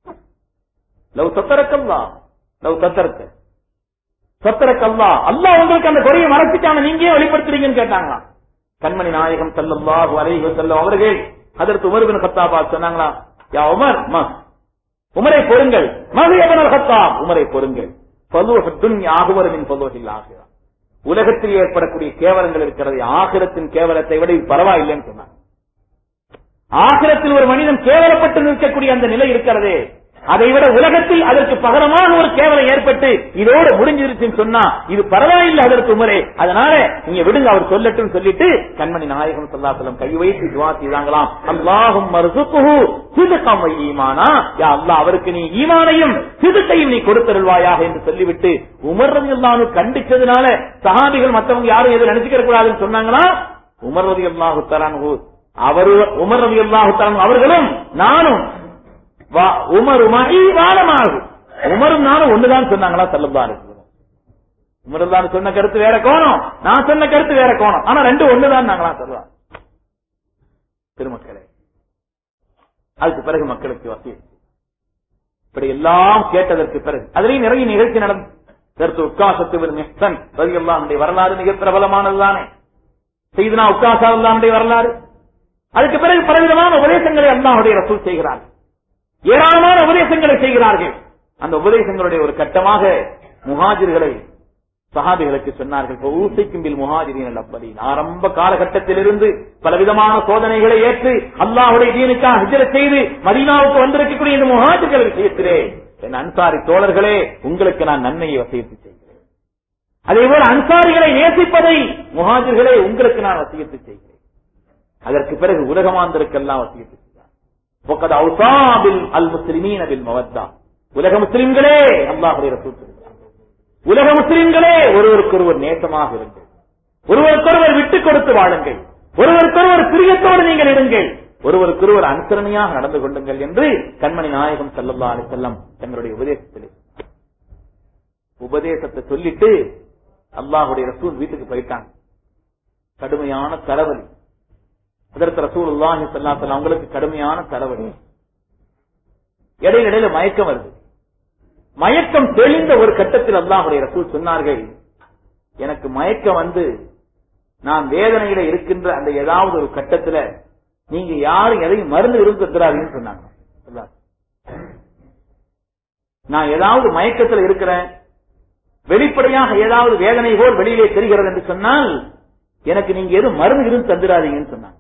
லவ் சத்தரக்கல்லா லவ் சத்தரக்க சத்தரக்கல்லா, அல்லாஹ் உங்களுக்கு அந்த குறையை மறைச்சிட்டான நீங்க ஏன் வெளிப்படுத்துறீங்கன்னு கேட்டாங்களா. கண்மணி நாயகம் ஸல்லல்லாஹு அலைஹி வஸல்லம் அவர்கள் ஹஜ்ரத் உமர் இப்னு கத்தாப் சொன்னாங்களா, யா உமர் மஸ், உமரை பொறுங்கள், மஹ் இப்னு கத்தாப், உமரை பொறுங்கள், ஃபதுஹுத் துன்யா அக்பர் மின் ஃபதுஹில் ஆகிரா, உலகத்தில் ஏற்படக்கூடிய கேவலங்கள் இருக்கிறது ஆகிரத்தின் கேவலத்தை விட பரவாயில்லைன்னு சொன்னாங்க. ஆகிரத்தில் ஒரு மனிதன் கேவலப்பட்டு நிற்கக்கூடிய அந்த நிலை இருக்கிறதே, அதை விட உலகத்தில் அதற்கு பகரமாக ஒரு கேவலம் ஏற்பட்டு இதோடு முடிஞ்சிருச்சுன்னு சொன்னா இது பரவாயில்லை அதற்கு உமரே, அதனால நீங்க விடுங்க அவர் சொல்லட்டும் சொல்லிட்டு கண்மணி நாயகம் ஸல்லல்லாஹு அலைஹி வஸல்லம் கை வைத்து துஆ செய்தாங்களாம். அல்லாஹும் மர்ஸுகுஹு சித்கன் வ ஈமானா, யா அல்லாஹ் அவருக்கு நீ ஈமானையும் சித்கையும் நீ கொடுத்தருள்வாயாக என்று சொல்லிவிட்டு உமர் ரலியல்லாஹு அன்ஹு கண்டிச்சதுனால சஹாபிகள் மத்தவங்க யாரும் எதை நினைச்சுக்க கூடாதுன்னு சொன்னாங்களா? உமர் ரலியல்லாஹு தஆலா அன்ஹு அவர் உமர் ரலியல்லாஹு தஆலா அவர்களும் நானும் உமரும் உமரும் நானும் ஒண்ணுதான் சொன்னாங்களா ஸல்லல்லாஹு அலைஹி வஸல்லம். உமர் தான் சொன்ன கருத்து வேற கோணம், நான் சொன்ன கருத்து வேற கோணம், ஆனா ரெண்டு ஒண்ணுதான் நாங்களா சொல்லலாம். திருமக்களே, அதுக்கு பிறகு மக்களுக்கு வசியம் இப்படி எல்லாம் கேட்டதற்கு பிறகு அதுலயும் நிறைய நிகழ்ச்சி நடந்து கருத்து உட்காசத்து மிஹ்சன் ரலியல்லாஹு அன்ஹு வரலாறு மிக பிரபலமானதுதானே. சையதுனா உக்காஷா அல்லாஹ்வுடைய வரலாறு. அதுக்கு பிறகு பலவிதமான உபதேசங்களை அல்லாஹ்வுடைய ரசூல் செய்கிறார்கள், ஏராளமான உபதேசங்களை செய்கிறார்கள். அந்த உபதேசங்களுடைய ஒரு கட்டமாக முஹாஜிர்களை சஹாபிகளுக்கு சொன்னார்கள். ஆரம்ப காலகட்டத்திலிருந்து பலவிதமான சோதனைகளை ஏற்று அல்லாஹ்வுடைய தீனுக்காக ஹிஜ்ரத் செய்து மதீனாவுக்கு வந்திருக்கக்கூடிய இந்த முஹாஜிர்கள் விஷயத்திலே என் அன்சாரி தோழர்களே, உங்களுக்கு நான் நன்மையை வசியத்து செய்கிறேன். அதேபோல அன்சாரிகளை நேசிப்பதை முஹாஜிர்களே உங்களுக்கு நான் வசியத்து செய்கிறேன். அதற்கு பிறகு உலகமாந்தருக்கெல்லாம் வசியத்து செய்தார். உலக முஸ்லிம்களே, அல்லாஹ்வுடைய ரசூல் உலக முஸ்லிம்களே ஒருவருக்கொருவர் நேசமாக இருங்கள், ஒருவருக்கொருவர் விட்டுக் கொடுத்து வாழுங்கள், ஒருவருக்கொருவர் பிரியத்தோடு நீங்கள் இருங்கள், ஒருவருக்கொருவர் அனுசரணையாக நடந்து கொள்ளுங்கள் என்று கண்மணி நாயகம் ஸல்லல்லாஹு அலைஹி வஸல்லம் தங்களுடைய உபதேசத்தில் உபதேசத்தை சொல்லிட்டு அல்லாஹ்வுடைய ரசூல் வீட்டுக்கு போயிட்டாங்க. கடுமையான தலைவலி. அதற்கு ரசூலுல்லாஹி ஸல்லல்லாஹு அலைஹி வஸல்லம் அவங்களுக்கு கடுமையான தலைவலி. இடையில இடையில மயக்கம் வருது. மயக்கம் தெளிந்த ஒரு கட்டத்தில் அல்லாஹ்வுடைய ரசூல் சொன்னார்கள், எனக்கு மயக்கம் வந்து நான் வேதனையில இருக்கின்ற அந்த ஏதாவது ஒரு கட்டத்துல நீங்க யாரும் எதையும் மருந்து இருந்துறாருன்னு சொன்னாங்க. நான் ஏதாவது மயக்கத்தில் இருக்கிறேன், வெளிப்படையாக ஏதாவது வேதனை போல் வெளியிலே தெரிகிறது என்று சொன்னால் எனக்கு நீங்க எதுவும் மருந்து இருந்து தந்துடாதீங்கன்னு சொன்னாங்க.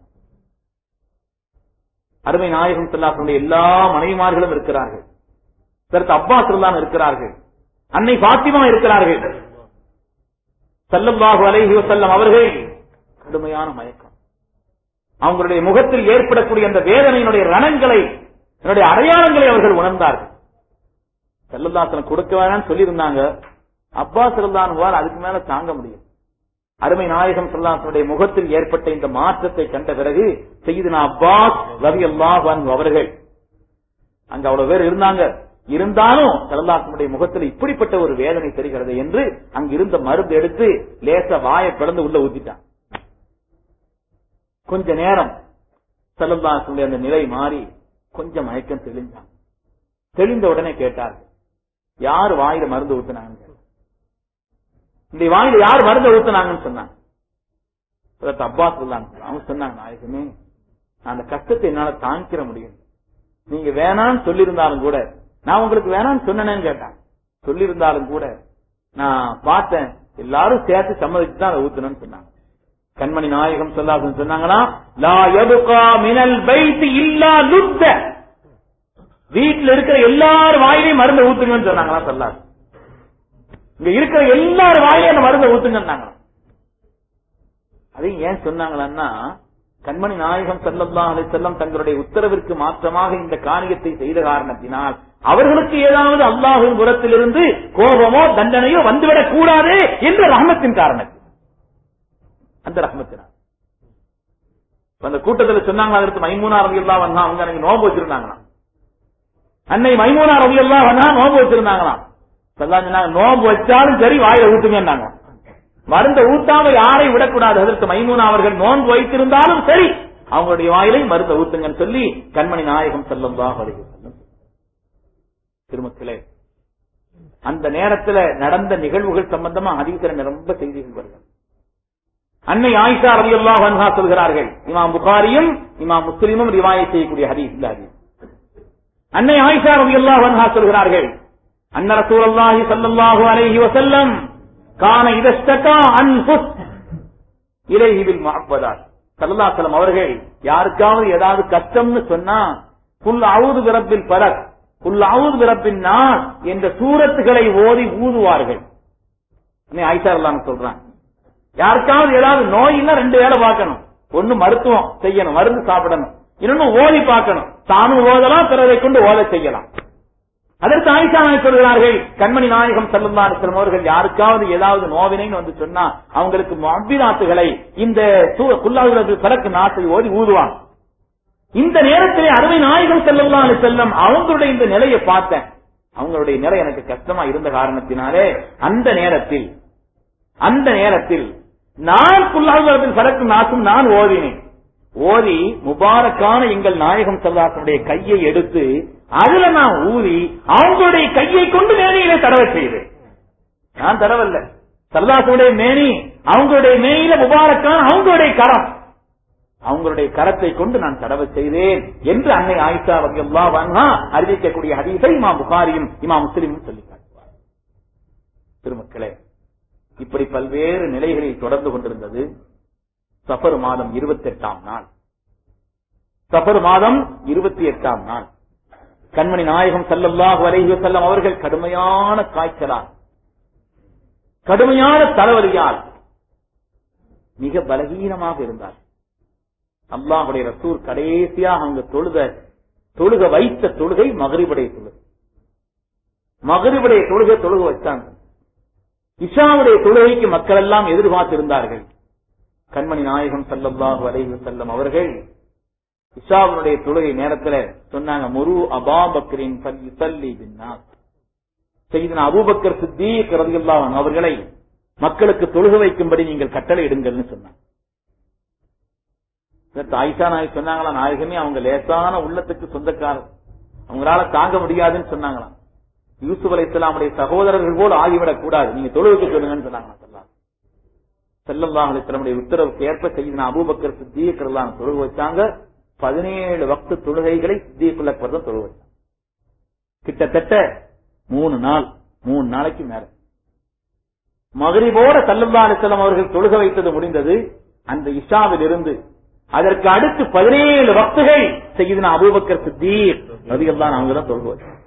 அருமை நாயகம் ஸல்லல்லாஹு அலைஹி வஸல்லம் எல்லா மனைவிமார்களும் இருக்கிறார்கள். சரத் அப்பாஸ் ரலியல்லாஹு இருக்கிறார்கள், அன்னை ஃபாத்திமா இருக்கிறார்கள். ஸல்லல்லாஹு அலைஹி வஸல்லம் அவர்கள் கடுமையான மயக்கம். அவங்களுடைய முகத்தில் ஏற்படக்கூடிய அந்த வேதனையினுடைய ரணங்களை, என்னுடைய அடையாளங்களை அவர்கள் உணர்ந்தார்கள். ஸல்லல்லாஹு அலைஹி வஸல்லம் கொடுக்க வேணாம்னு சொல்லி இருந்தாங்க. அப்பாஸ் ரலியல்லாஹு அன்ஹு அதுக்கு மேல தாங்க முடியும். அருமை நாயகம் ஸல்லல்லாஹு அலைஹி வஸல்லம் முகத்தில் ஏற்பட்ட இந்த மாற்றத்தை கண்ட பிறகு சய்யிதுனா அப்பாஸ் ரலியல்லாஹு அன்ஹு அவர்கள், அங்க அவ்வளவு பேர் இருந்தாங்க, இருந்தாலும் ஸல்லல்லாஹு அலைஹி வஸல்லம் முகத்தில் இப்படிப்பட்ட ஒரு வேதனை தெரிகிறது என்று அங்கிருந்த மருந்து எடுத்து லேச வாயை பிளந்து உள்ள ஊத்திட்டான். கொஞ்ச நேரம் ஸல்லல்லாஹு அலைஹி வஸல்லம் அந்த நிலை மாறி கொஞ்சம் மயக்கம் தெளிஞ்சாங்க. தெளிந்த உடனே கேட்டார், யார் வாயில மருந்து ஊத்தினாங்க? இந்த வாயில யார் மருந்து ஊத்தினாங்கன்னு சொன்னாங்க. அப்பாஸ் அவங்க சொன்னாங்க, நாயகமே நான் அந்த கஷ்டத்தை என்னால தாங்கிக்கிற முடியும், நீங்க வேணான்னு சொல்லியிருந்தாலும் கூட, நான் உங்களுக்கு வேணான்னு சொன்னேன்னு கேட்டாங்க, சொல்லியிருந்தாலும் கூட நான் பார்த்தேன் எல்லாரும் சேர்த்து சம்மதிச்சு தான் அதை ஊத்தணும்னு சொன்னாங்க. கண்மணி நாயகம் ஸல்லல்லாஹு அலைஹி சொன்னாங்களா, லா யப்கா மினல் பைத் இல்லா லுத்த, வீட்டுல இருக்கிற எல்லாரும் வாயிலையும் மருந்து ஊத்துங்கன்னு சொன்னாங்களா ஸல்லல்லாஹு. இங்க இருக்கிற எல்லாரும் வாயிலையும் அந்த மருந்தை ஊத்துங்கன்னாங்க. அதையும் ஏன் சொன்னாங்களா, கண்மணி நாயகம் ஸல்லல்லாஹு அலைஹி வஸல்லம் தங்களுடைய உத்தரவிற்கு மாற்றமாக இந்த காரியத்தை செய்த காரணத்தினால் அவர்களுக்கு ஏதாவது அல்லாஹ்வின் புறத்திலிருந்து கோபமோ தண்டனையோ வந்துவிடக் கூடாது என்ற ரஹ்மத்தின் காரணத்தில், அந்த ரஹ்மத்தினால் அந்த கூட்டத்தில் சொன்னாங்க. அதற்கு மைமூனா ரலியல்லாஹு அன்ஹா அவங்க எனக்கு நோன்பு வச்சிருந்தாங்களாம். அன்னை மைமூனா ரலியல்லாஹு அன்ஹா நோன்பு வச்சிருந்தாங்களாம். சொன்னாங்க, நோன்பு வச்சாலும் சரி வாயில ஊத்துங்கன்னாங்க. மருந்தை ஊத்தாம யாரையும் விடக்கூடாது. அதற்கு மைமூனா அவர்கள் நோன்பு வைத்திருந்தாலும் சரி அவங்களுடைய வாயிலை மருந்தை ஊத்துங்கன்னு சொல்லி கண்மணி நாயகம் ஸல்லல்லாஹு அலைஹி வஸல்லம். திருமக்களே, அந்த நேரத்தில் நடந்த நிகழ்வுகள் சம்பந்தமா ஹதீஸ்ல ரொம்ப செய்திகள் வருகிறது. அன்னை ஆயிஷா ரலியல்லாஹு அன்ஹா சொல்கிறார்கள், இமாம் புகாரியும் இமாம் முஸ்லிமும் ரிவாயத் செய்யக்கூடிய ஹதீஸ் இந்த ஹதீஸ். அன்னை ஆயிஷா ரலியல்லாஹு அன்ஹா சொல்கிறார்கள், அன்ன ரசூலுல்லாஹி ஸல்லல்லாஹு அலைஹி வஸல்லம் கான இதஸ்தகா அன்ஃபுஸ் இலைஹி பில் முஅவ்வதாத். ஸல்லல்லாஹு அலைஹி வஸல்லம் அவர்கள் யாருக்காவது ஏதாவது கஷ்டம்னு சொன்னா குல் அஊது பிரப்பில் ஃபலக் குல் அஊது பிரப்பின் நாஸ் என்ற சூரத்துகளை ஓதி ஊதுவார்கள். ஆயிஷா ரலியல்லாஹு சொல்றாங்க, யாருக்காவது ஏதாவது நோயின்னா ரெண்டு வேலை பார்க்கணும். ஒன்னு மருத்துவம் செய்யணும், மருந்து சாப்பிடணும். இன்னொன்னு ஓதி பார்க்கணும். தானும் ஓதலாம், பிறரை கொண்டு ஓத செய்யலாம். அதற்கு ஆயிஷா சொல்கிறார்கள், கண்மணி நாயகம் ஸல்லல்லாஹு அலைஹி வஸல்லம் அவர்கள் யாருக்காவது ஏதாவது நோவினைன்னு வந்து சொன்னா அவங்களுக்கு முஅவ்விதாத்துகளை இந்த குல் அஊது பிரப்பில் ஃபலக் நாஸை ஓதி ஊதுவாங்க. இந்த நேரத்திலே அருமை நாயகம் ஸல்லல்லாஹு அலைஹி வஸல்லம் அவங்களுடைய இந்த நிலையை பார்த்தேன். அவங்களுடைய நிலை எனக்கு கஷ்டமா இருந்த காரணத்தினாலே அந்த நேரத்தில் அந்த நேரத்தில் நான் குல் அஊது பிரப்பில் ஃபலக் நாஸும் நான் ஓதினேன். ஓதி முபாரக்கான எங்கள் நாயகம் ஸல்லல்லாஹு அலைஹி வஸல்லம் கையை எடுத்து அதுல நான் ஊதி அவங்களுடைய கையை கொண்டு மேனியில தடவ செய்தேன். நான் தடவல்ல, ஸல்லல்லாஹு மேனி அவங்களுடைய மேனியில முபாரக்கான அவங்களுடைய கரம், அவங்களுடைய கரத்தை கொண்டு நான் தடவ செய்தேன் என்று அன்னை ஆயிஷா ரலியல்லாஹு அன்ஹா அறிவிக்கக்கூடிய ஹதீஸை இமாம் புகாரியும் இமாம் முஸ்லிமும் சொல்லி காட்டுவார். திருமக்களே, இப்படி பல்வேறு நிலைகளில் தொடர்ந்து கொண்டிருந்தது. சஃபர் மாதம் இருபத்தி எட்டாம் நாள் சஃபர் மாதம் இருபத்தி எட்டாம் நாள் கண்மணி நாயகம் ஸல்லல்லாஹு அலைஹி வஸல்லம் அவர்கள் கடுமையான காய்ச்சலால், கடுமையான தலைவலியால் மிக பலகீனமாக இருந்தார். அல்லாஹ்வுடைய ரசூல் கடைசியாக அவங்க தொழுத தொழுக வைத்த தொழுகை மக்ரிபுடைய தொழுகை. மக்ரிபுடைய தொழுகை தொழுக வச்சாங்க. இஷாவுடைய தொழுகைக்கு மக்கள் எல்லாம் எதிர்பார்த்திருந்தார்கள். கண்மணி நாயகம் ஸல்லல்லாஹு அலைஹி வஸல்லம் அவர்கள் இஷாவுடைய தொழுகை நேரத்தில் சொன்னாங்க, முரு அபூபக்கரின் ஃபல்யுஸல்லி பின்னாஸ், சய்யிதுனா அபூபக்கர் சித்தீக் ரலியல்லாஹு அன்ஹு அவர்களை மக்களுக்கு தொழுக வைக்கும்படி நீங்கள் கட்டளை இடுங்கள்னு சொன்னாங்க. ஆயிஷா நாயகி சொன்னாங்களா, நாயகமே அவங்க லேசான உள்ளத்துக்கு சொந்தக்காரர், அவங்களால தாங்க முடியாதுன்னு சொன்னாங்களாம். யூசுப் அலைஹிஸ்ஸலாமுடைய சகோதரர்கள் போல் ஆகிவிடக் கூடாது, நீங்க தொழுகைக்கு சொல்லுங்கன்னு சொன்னாங்க. ஸல்லல்லாஹு அலைஹி வஸல்லம் உத்தரவுக்கு ஏற்ப சய்யிதுனா அபூபக்கர் சித்தீக் ரலியல்லாஹு அன்ஹு தொழுக வச்சாங்க. பதினேழு வக்து தொழுகைகளை சித்தீக்குல் அக்பர் தான் தொழுக வச்சாங்க. கிட்டத்தட்ட மூணு நாள் மூணு நாளைக்கு மேல மக்ரிபோட ஸல்லல்லாஹு அலைஹி வஸல்லம் அவர்கள் தொழுக வைத்தது முடிந்தது. அந்த இஷாவில் இருந்து அதற்கு அடுத்து பதினேழு வக்துகள் சய்யிதுனா அபூபக்கர் சித்தீக் ரலியல்லாஹு அன்ஹு அவங்க தான் தொழுக வச்சாங்க.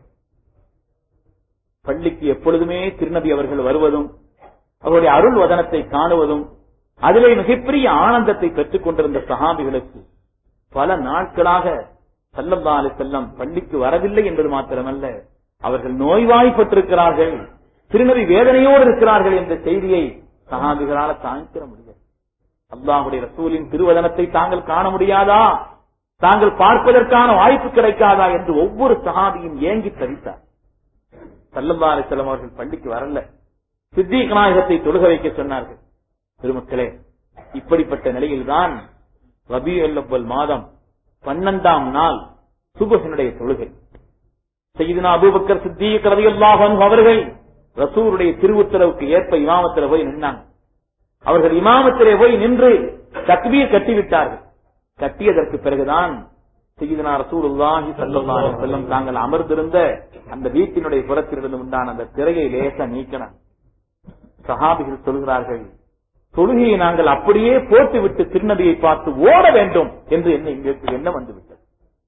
பள்ளிக்கு எப்பொழுதுமே திருநபி அவர்கள் வருவதும் அவருடைய அருள் வதனத்தை காணுவதும் அதிலே மிகப்பெரிய ஆனந்தத்தை பெற்றுக் கொண்டிருந்த சஹாபிகளுக்கு பல நாட்களாக ஸல்லல்லாஹு அலைஹி வஸல்லம் பள்ளிக்கு வரவில்லை என்பது மாத்திரமல்ல, அவர்கள் நோய்வாய்ப்பட்டிருக்கிறார்கள், திருநபி வேதனையோடு இருக்கிறார்கள் என்ற செய்தியை சஹாபிகளால தாங்கிட முடியாது. அல்லாஹ்வுடைய ரசூலின் திருவதனத்தை தாங்கள் காண முடியாதா, தாங்கள் பார்ப்பதற்கான வாய்ப்பு கிடைக்காதா என்று ஒவ்வொரு சஹாபியும் ஏங்கி தவித்தார். ஸல்லல்லாஹு அலைஹி வஸல்லம் அவர்கள் பள்ளிக்கு வரல, சித்தீக் நாயகத்தை தொழுக வைக்க சொன்னார்கள். பெருமக்களே, இப்படிப்பட்ட நிலையில்தான் ரபீஉல் அவ்வல் மாதம் பன்னெண்டாம் நாள் சுபஹினுடைய தொழுகை. சய்யிதுனா அபூபக்கர் சித்தீக் ரலியல்லாஹு அன்ஹு அவர்கள் ரசூலுடைய திருவுத்தரவுக்கு ஏற்ப இமாமத்திலே போய் நின்றாங்க. அவர்கள் இமாமத்திலே போய் நின்று தக்பீர் கட்டிவிட்டார்கள். கட்டியதற்கு பிறகுதான் சய்யிதுனா ரசூலுல்லாஹி ஸல்லல்லாஹு அலைஹி வஸல்லம் தாங்கள் அமர்ந்திருந்த அந்த வீட்டினுடைய புறத்திலிருந்து உண்டான அந்த திரையை லேசா நீக்கினார். சஹாபிகள் சொல்கிறார்கள், தொழுகையை நாங்கள் அப்படியே போட்டுவிட்டு திருநபியை பார்த்து ஓட வேண்டும் என்று என்ன எங்களுக்கு எண்ணம் வந்துவிட்டது.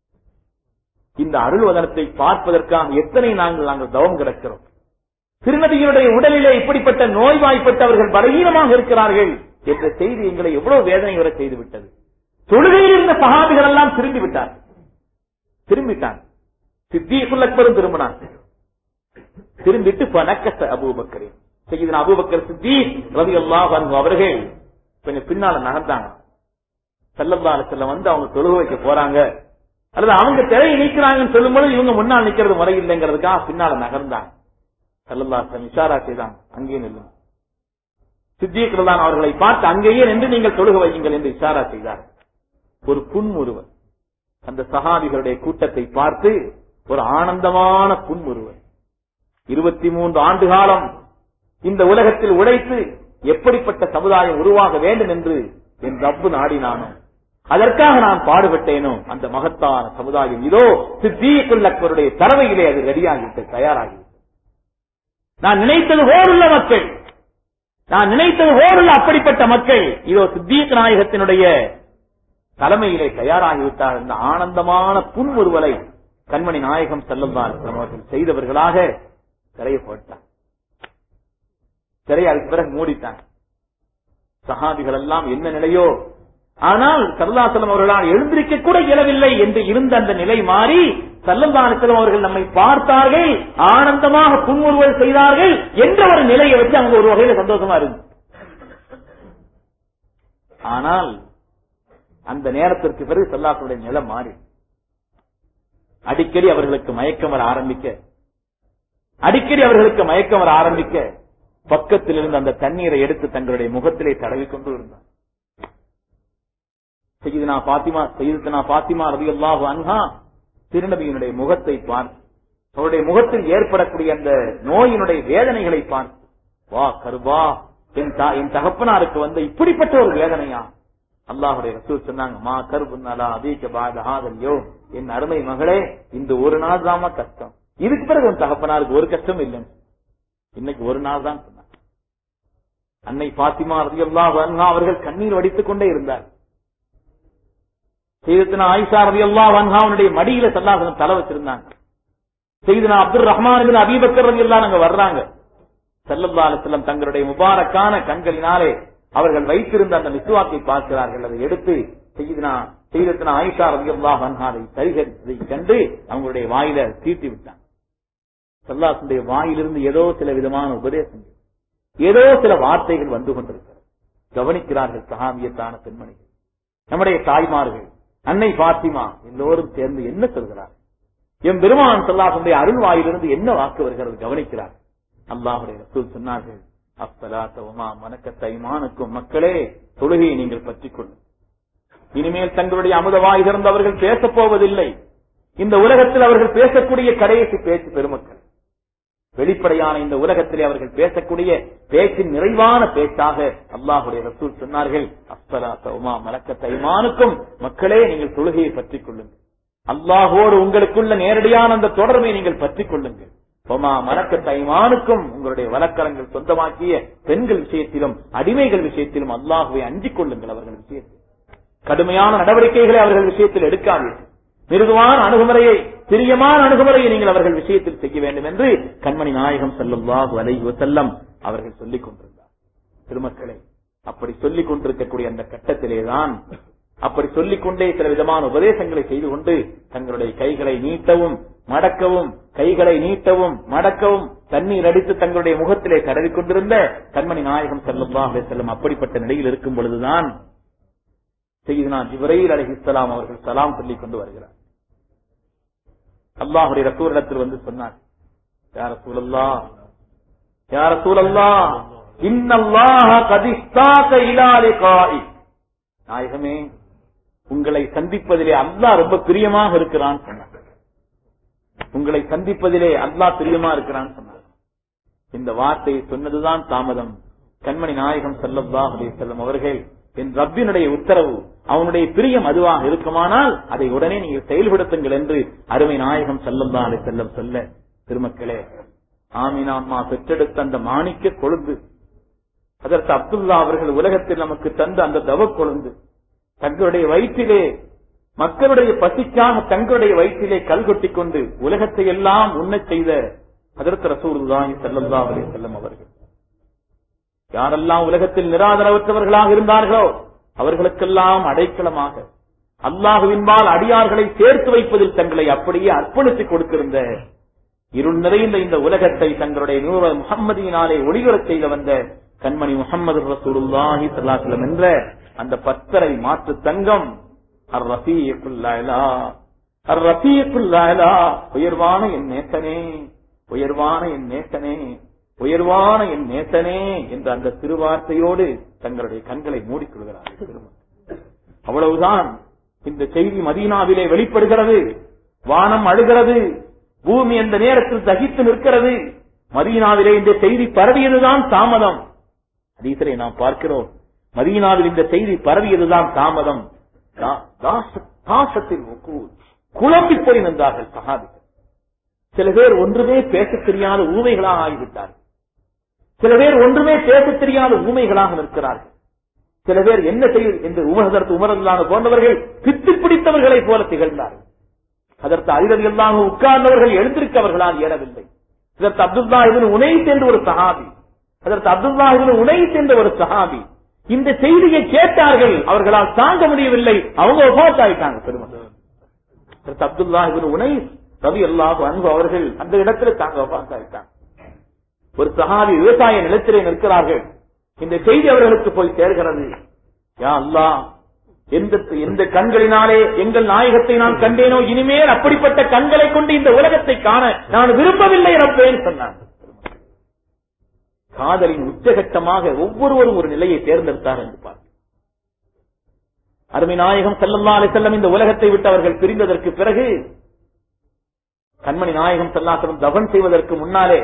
இந்த அருள் வதனத்தை பார்ப்பதற்காக எத்தனை நாங்கள் நாங்கள் தவம் கிடக்கிறோம். திருநபியினுடைய உடலிலே இப்படிப்பட்ட நோய்வாய்ப்பட்டவர்கள் பலகீனமாக இருக்கிறார்கள் என்ற செய்தி எங்களை எவ்வளவு வேதனை வர செய்துவிட்டது. தொழுகையில் இருந்த சஹாபிகள் எல்லாம் திரும்பி விட்டார் திரும்பிட்டான் சித்தீக்குல் அக்பரும் திரும்பினான். திரும்பிட்டு பனக்கஸ அபூபக்கர் சய்யிதுனா அபூபக்கர் சித்தீக் ரலியல்லாஹு அன்ஹு அவர்கள் கொஞ்சம் பின்னால நகர்ந்தாங்க. ஸல்லல்லாஹு அலைஹி வஸல்லம் வந்து அவங்க தொழுக வைக்க போறாங்க அல்லது அவங்க திரையை நீக்கிறாங்கன்னு சொல்லும்போது இவங்க முன்னால் நிக்கிறது முறை இல்லைங்கிறதுக்காக பின்னால நகர்ந்தாங்க. ஸல்லல்லாஹு அலைஹி வஸல்லம் இஷாரா செய்தாங்க, அங்கேயே நில்லுங்க. சித்தீக் ரலியல்லாஹு அவர்களை பார்த்து அங்கேயே நின்று நீங்கள் தொழுக வையுங்கள் என்று இஷாரா செய்தார். ஒரு புன்முறுவல் அந்த சஹாபிகளுடைய கூட்டத்தை பார்த்து ஒரு ஆனந்தமான புன்முறுவல். இருபத்தி மூன்று ஆண்டு காலம் இந்த உலகத்தில் உழைத்து எப்படிப்பட்ட சமுதாயம் உருவாக வேண்டும் என்று என் ரப்பு நாடினானோ, அதற்காக நான் பாடுபட்டேனோ, அந்த மகத்தான சமுதாயம் இதோ சித்தீக்குல் அக்பருடைய தரவையிலே அது ரெடியாகிவிட்டு தயாராகிவிட்டது. நான் நினைத்தது போலுள்ள மக்கள், நான் நினைத்தது போலுள்ள அப்படிப்பட்ட மக்கள் இதோ சித்தீக் நாயகத்தினுடைய தலைமையிலே தயாராகிவிட்டார். இந்த ஆனந்தமான புன்முறுவலை கண்மணி நாயகம் ஸல்லல்லாஹு அலைஹி வஸல்லம் அவர்கள் செய்தவர்களாக திரையை போட்டாங்க. திரையை அதுக்கு பிறகு மூடிட்டாங்க. சஹாபிகள் எல்லாம் என்ன நிலையோ, ஆனால் ஸல்லல்லாஹு அலைஹி வஸல்லம் அவர்களால் எழுந்திருக்க கூட இயலவில்லை என்று இருந்த அந்த நிலை மாறி ஸல்லல்லாஹு அலைஹி வஸல்லம் அவர்கள் நம்மை பார்த்தார்கள், ஆனந்தமாக புன்முறுவல் செய்தார்கள் என்ற ஒரு நிலையை வச்சு அவங்க ஒரு வகையில சந்தோஷமா இருந்து. ஆனால் அந்த நேரத்திற்கு பிறகு ஸல்லல்லாஹு அலைஹி நிலை மாறி அடிக்கடி அவர்களுக்கு மயக்கம் வர ஆரம்பிக்க அடிக்கடி அவர்களுக்கு மயக்கம் வர ஆரம்பிக்க பக்கத்தில் இருந்து அந்த தண்ணீரை எடுத்து தங்களுடைய முகத்திலே தடவி கொண்டு இருந்தார். சையதுனா பாத்திமா சையதுனா பாத்திமா ரலியல்லாஹு அன்ஹா திருநபியினுடைய முகத்தை பார்த்து, அவருடைய முகத்தில் ஏற்படக்கூடிய அந்த நோயினுடைய வேதனைகளை பார்த்து, வா கர்வா, என் தகப்பனாருக்கு வந்த இப்படிப்பட்ட ஒரு வேதனையா? அல்லாஹுடைய ரசூல் சொன்னாங்க, மா கர்புன்னலா அதீக பாத ஹாதல்யோ, என் அருமை மகளே, இந்த ஒரு நாள் தாமா கஷ்டம், இதுக்கு பிறகு உன் தகப்பனாருக்கு ஒரு கஷ்டம் இல்லை, இன்னைக்கு ஒரு நாள் தான் சொன்னாங்க. அன்னை பாத்திமா ரலியல்லாஹு அன்ஹா அவர்கள் கண்ணீர் வடித்துக் கொண்டே இருந்தார். சையதுனா ஆயிஷா ரலியல்லாஹு அன்ஹாவுடைய மடியில ஸல்லல்லாஹு அலைஹி வஸல்லம் தலை வச்சிருந்தாங்க. சையதுனா அப்துர் ரஹ்மான் இப்னு அபீ பக்கர் ரலியல்லாஹு அன்ஹு வர்றாங்க. ஸல்லல்லாஹு அலைஹி வஸல்லம் தங்களுடைய முபாரக்கான கண்களினாலே அவர்கள் வைத்திருந்த அந்த மிஸ்வாக்கை பார்க்கிறார்கள். அதை எடுத்து சையதுனா சையதுனா ஆயிஷா ரலியல்லாஹு அன்ஹாவை சரிகரித்ததை கண்டு அவங்களுடைய வாயில தீட்டி விட்டாங்க. ஸல்லல்லாஹு அலைஹி வஸல்லம் வாயிலிருந்து ஏதோ சில விதமான உபதேசங்கள், ஏதோ சில வார்த்தைகள் வந்து கொண்டிருக்கிறது. கவனிக்கிறார்கள் சஹாபியத்தான பெண்மணிகள், நம்முடைய தாய்மார்கள், அன்னை பாத்திமா எல்லோரும் சேர்ந்து என்ன சொல்கிறார், எம் பெருமான் ஸல்லல்லாஹு அலைஹி வஸல்லம் அருள் வாயிலிருந்து என்ன வாக்கு வருகிறது கவனிக்கிறார். அல்லாஹ்வுடைய ரசூல் சொன்னார்கள், அஸ்ஸலாத்து வமா மலக்கத் ஐமானுக்கும், மக்களே தொழுகையை நீங்கள் பற்றிக் கொள்ளுங்கள். இனிமேல் தங்களுடைய அமுத வாய் திறந்து அவர்கள் பேசப் போவதில்லை. இந்த உலகத்தில் அவர்கள் பேசக்கூடிய கடைசி பேச்சு பெருமக்கள், வெளிப்படையான இந்த உலகத்திலே அவர்கள் பேசக்கூடிய பேச்சின் நிறைவான பேச்சாக அல்லாஹுடைய ரசூல் சொன்னார்கள், அஸ்ஸலாத்து வமா மலக்கத் ஐமானுக்கும், மக்களே நீங்கள் தொழுகையை பற்றிக் கொள்ளுங்கள். அல்லாஹோடு உங்களுக்குள்ள நேரடியான அந்த தொடர்பை நீங்கள் பற்றிக் கொள்ளுங்கள். வமா மலக்கத் ஐமானுக்கும், உங்களுடைய வழக்கரங்கள் சொந்தமாக்கிய பெண்கள் விஷயத்திலும் அடிமைகள் விஷயத்திலும் அல்லாஹுவை அஞ்சிக் கொள்ளுங்கள். அவர்கள் விஷயத்தில் கடுமையான நடவடிக்கைகளை அவர்கள் விஷயத்தில் எடுக்காதீர்கள். மிருதுவான அணுகுமுறையை, பிரியமான அணுகுமுறையை நீங்கள் அவர்கள் விஷயத்தில் செய்ய வேண்டும் என்று கண்மணி நாயகம் ஸல்லல்லாஹு அலைஹி வஸல்லம் அவர்கள் சொல்லிக் கொண்டிருந்தார். திருமக்களை அப்படி சொல்லிக் கொண்டிருக்கக்கூடிய அந்த கட்டத்திலேதான், அப்படி சொல்லிக் கொண்டே சில விதமான உபதேசங்களை செய்து கொண்டு தங்களுடைய கைகளை நீட்டவும் மடக்கவும், கைகளை நீட்டவும் மடக்கவும் தண்ணீர் அடித்து தங்களுடைய முகத்திலே தடவிக் கொண்டிருந்த கண்மணி நாயகம் ஸல்லல்லாஹு அலைஹி வஸல்லம் அப்படிப்பட்ட நிலையில் இருக்கும் பொழுதுதான் சையதுனா ஜிப்ரீல் அலைஹிஸ்ஸலாம் அவர்கள் சலாம் சொல்லிக் கொண்டு வருகிறார். அல்லாஹ்வுடைய ரசூலிடத்தில் வந்து சொன்னார், யா ரசூலல்லாஹ், யா ரசூலல்லாஹ், இன்னல்லாஹ கத் இஸ்தாக இலா லிகாஇ, நாயகமே உங்களை சந்திப்பதிலே அல்லாஹ் ரொம்ப பிரியமாக இருக்கிறான் சொன்னார். உங்களை சந்திப்பதிலே அல்லாஹ் பிரியமா இருக்கிறான் சொன்னார். இந்த வார்த்தையை சொன்னதுதான் தாமதம். கண்மணி நாயகம் ஸல்லல்லாஹு அலைஹி வஸல்லம் அவர்கள், என் ரப்பினுடைய உத்தரவு, அவனுடைய பிரியம் அதுவாக இருக்குமானால் அதை உடனே நீங்கள் செயல்படுத்துங்கள் என்று அருமை நாயகம் ஸல்லல்லாஹு அலைஹி வஸல்லம் சொல்ல, திருமக்களே, ஆமினா அம்மா பெற்றெடுத்த அந்த மாணிக்க கொழுந்து, அதற்கு அப்துல்லா அவர்கள் உலகத்தில் நமக்கு தந்த அந்த தவ கொழுந்து, தங்களுடைய வயிற்றிலே மக்களுடைய பசிக்காக தங்களுடைய வயிற்றிலே கல் கொட்டிக் கொண்டு உலகத்தை எல்லாம் உண்ணச் செய்த ஹஜ்ரத் ரசூலுல்லாஹி ஸல்லல்லாஹு அலைஹி வஸல்லம் அவர்கள், யாரெல்லாம் உலகத்தில் நிராதரவற்றவர்களாக இருந்தார்களோ அவர்களுக்கெல்லாம் அடைக்கலமாக அல்லாஹுவின்பால் அடியார்களை சேர்த்து வைப்பதில் தங்களை அப்படியே அர்ப்பணித்துக் கொடுத்திருந்த, இருள் நிறைந்த இந்த உலகத்தை தங்களுடைய நூற முஹம்மதியினாலே ஒளிவரச் செய்த வந்த கண்மணி முஹம்மது ரசூலுல்லாஹி ஸல்லல்லாஹு அலைஹி வஸல்லம் என்ற அந்த பத்தரை மாற்று தங்கம், அர் ரஃபீக்குல் அலா, அர் ரஃபீக்குல் அலா, உயர்வான என் நேசனே, உயர்வான என் நேசனே, உயர்வான என் நேசனே என்ற அந்த திருவார்த்தையோடு தங்களுடைய கண்களை மூடிக்கொள்கிறார்கள். அவ்வளவுதான். இந்த செய்தி மதீனாவிலே வெளிப்படுகிறது. வானம் அழுகிறது, பூமி அந்த நேரத்தில் தகித்து நிற்கிறது. மதீனாவிலே இந்த செய்தி பரவியதுதான் தாமதம். ஹதீஸிலே நாம் பார்க்கிறோம், மதீனாவில் இந்த செய்தி பரவியதுதான் தாமதம். குழம்பி போய் நின்றார்கள் சஹாபிகள். சில பேர் ஒன்றுமே பேசத் தெரியாத ஊமைகளாக ஆகிவிட்டார்கள். சில பேர் ஒன்றுமே பேசத் தெரியாத ஊமைகளாக நிற்கிறார்கள். சில பேர் என்ன செய்யும் என்று உமர் ஹஜ்ரத் உமர் ரலியல்லாஹு போன்றவர்கள் பித்து பிடித்தவர்களை போல திகழ்ந்தார்கள். அதற்கு அலி ரலியல்லாஹு அன்ஹு உட்கார்ந்தவர்கள் எழுந்திருக்க அவர்களால் ஏறவில்லை. அதற்கு அப்துல்லா இப்னு உனைஸ் என்ற ஒரு சஹாபி அதற்கு அப்துல்லா இப்னு உனைஸ் என்ற ஒரு சஹாபி இந்த செய்தியை கேட்டார்கள். அவர்களால் தாங்க முடியவில்லை. அவங்க வஃபாத் ஆயிட்டாங்க. பெருமக்கள் அதற்கு அப்துல்லா இப்னு உனைஸ் ரலியல்லாஹு அன்ஹு அவர்கள் அந்த இடத்துல தாங்க வஃபாத் ஆயிட்டாங்க. ஒரு சஹாபி விவசாய நிலத்திலே நிற்கிறார்கள். இந்த செய்தி அவர்களுக்கு போய் சேர்கிறது. யா அல்லாஹ், எந்த எந்த கண்களினாலே எங்கள் நாயகத்தை நான் கண்டேனோ இனிமேல் அப்படிப்பட்ட கண்களை கொண்டு இந்த உலகத்தை காண நான் விரும்பவில்லை ரப்பேன்னு சொன்னான். காதலின் உச்சகட்டமாக ஒவ்வொருவரும் ஒரு நிலையை தேர்ந்தெடுத்தார் என்று பார்க்க. அருமை நாயகம் ஸல்லல்லாஹு அலைஹி வஸல்லம் இந்த உலகத்தை விட்டு அவர்கள் பிரிந்ததற்கு பிறகு கண்மணி நாயகம் ஸல்லல்லாஹு அலைஹி வஸல்லம் தஃன் செய்வதற்கு முன்னாலே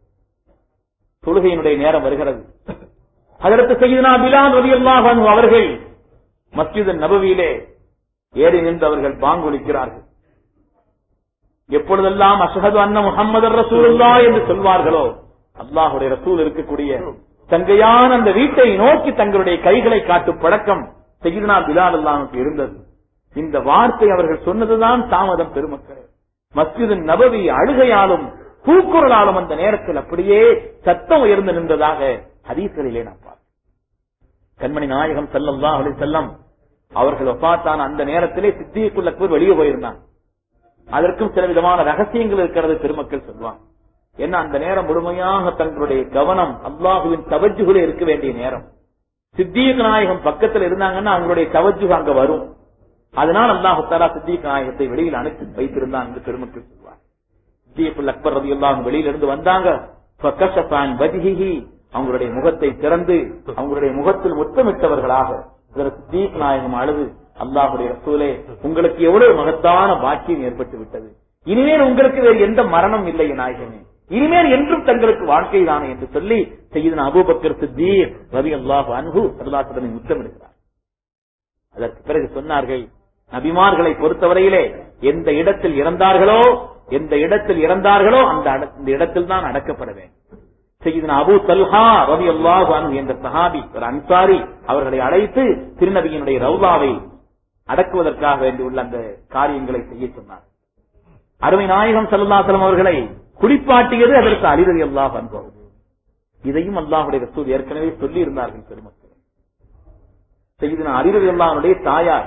தொழுகையினுடைய நேரம் வருகிறது. ஹஜ்ரத் சய்யிதுனா பிலால் ரலியல்லாஹு அன்ஹு அவர்கள் மஸ்ஜித் நபவியிலே ஏறி நின்று அவர்கள் பாங்கு ஒலிக்கிறார்கள். எப்பொழுதெல்லாம் அஷ்ஹது அன்ன முஹம்மதர் ரசூலுல்லாஹ் என்று சொல்வார்களோ, அல்லாஹ்வுடைய ரசூல் இருக்கக்கூடிய தங்கையான அந்த வீட்டை நோக்கி தங்களுடைய கைகளை காட்டும் பழக்கம் சய்யிதுனா பிலால் அல்லாஹ்வுக்கு இருந்தது. இந்த வார்த்தை அவர்கள் சொன்னதுதான் தாமதம். பெருமக்களே, மஸ்ஜித் நபவி அழுகையாலும் கூக்குரலாலும் அந்த நேரத்தில் அப்படியே சத்தம் உயர்ந்து நின்றதாக ஹதீஸ்களிலே நாம் பார்க்கிறோம். கண்மணி நாயகம் ஸல்லல்லாஹு அலைஹி வஸல்லம் அவர்கள் வஃபாத்தான அந்த நேரத்திலே சித்தீக்குல் அக்பர் வெளியே போயிருந்தாங்க. அதற்கும் சில விதமான ரகசியங்கள் இருக்கிறது பெருமக்கள் சொல்வாங்க. ஏன்னா அந்த நேரம் முழுமையாக தங்களுடைய கவனம் அல்லாஹுவின் தவஜ்ஜுஹிலே இருக்க வேண்டிய நேரம். சித்தீக் நாயகம் பக்கத்தில் இருந்தாங்கன்னா அவங்களுடைய தவஜ்ஜுஹ் அங்க வரும். அதனால் அல்லாஹ் தஆலா சித்தீக் நாயகத்தை வெளியில் அனுப்பி வைத்திருந்தான் என்று பெருமக்கள் சொல்வாங்க. சித்தீக்குல் அக்பர் ரலியல்லாஹு அன்ஹு வெளியில இருந்து வந்தாங்க. ஃபகஷஃப அன் வஜ்ஹிஹி, அவங்களுடைய முகத்தை திறந்து அவங்களுடைய முகத்தில் முத்தமிட்டவர்களாக சித்தீக் நாயகம் அழுது, அல்லாஹ்வுடைய ரசூலே, உங்களுக்கு எவ்வளவு மகத்தான பாக்கியம் ஏற்பட்டு விட்டது. இனிமேல் உங்களுக்கு வேறு எந்த மரணம் இல்லை நாயகமே, இனிமேல் என்றும் தங்களுக்கு வாழ்க்கை தானே என்று சொல்லி சய்யிதுனா அபூபக்கர் சித்தீக் ரலியல்லாஹு அன்ஹு ஸல்லல்லாஹு அலைஹி வஸல்லம் முத்தமிடுகிறார். அதற்கு பிறகு சொன்னார்கள், நபிமார்களை பொறுத்தவரையிலே எந்த இடத்தில் இறந்தார்களோ எந்த இடத்தில் இறந்தார்களோ அந்த இடத்தில் தான் அடக்கப்பட வேண்டும். சய்யிதுனா அபூ தல்ஹா ரலியல்லாஹு அன்ஹு என்ற சஹாபி, ஒரு அன்சாரி, அவர்களை அழைத்து திருநபியினுடைய ரவுலாவை அடக்குவதற்காக வேண்டியுள்ள அந்த காரியங்களை செய்ய சொன்னார். அருமை நாயகம் ஸல்லல்லாஹு அலைஹி வஸல்லம் அவர்களை குளிப்பாட்டியது அதற்கு அலி ரலியல்லாஹு அன்ஹு. இதையும் அல்லாஹ்வுடைய ரசூல் ஏற்கனவே சொல்லி இருந்தார்கள் பெருமக்கள். சய்யிதுனா அலி ரலியல்லாஹு அன்ஹுடைய தாயார்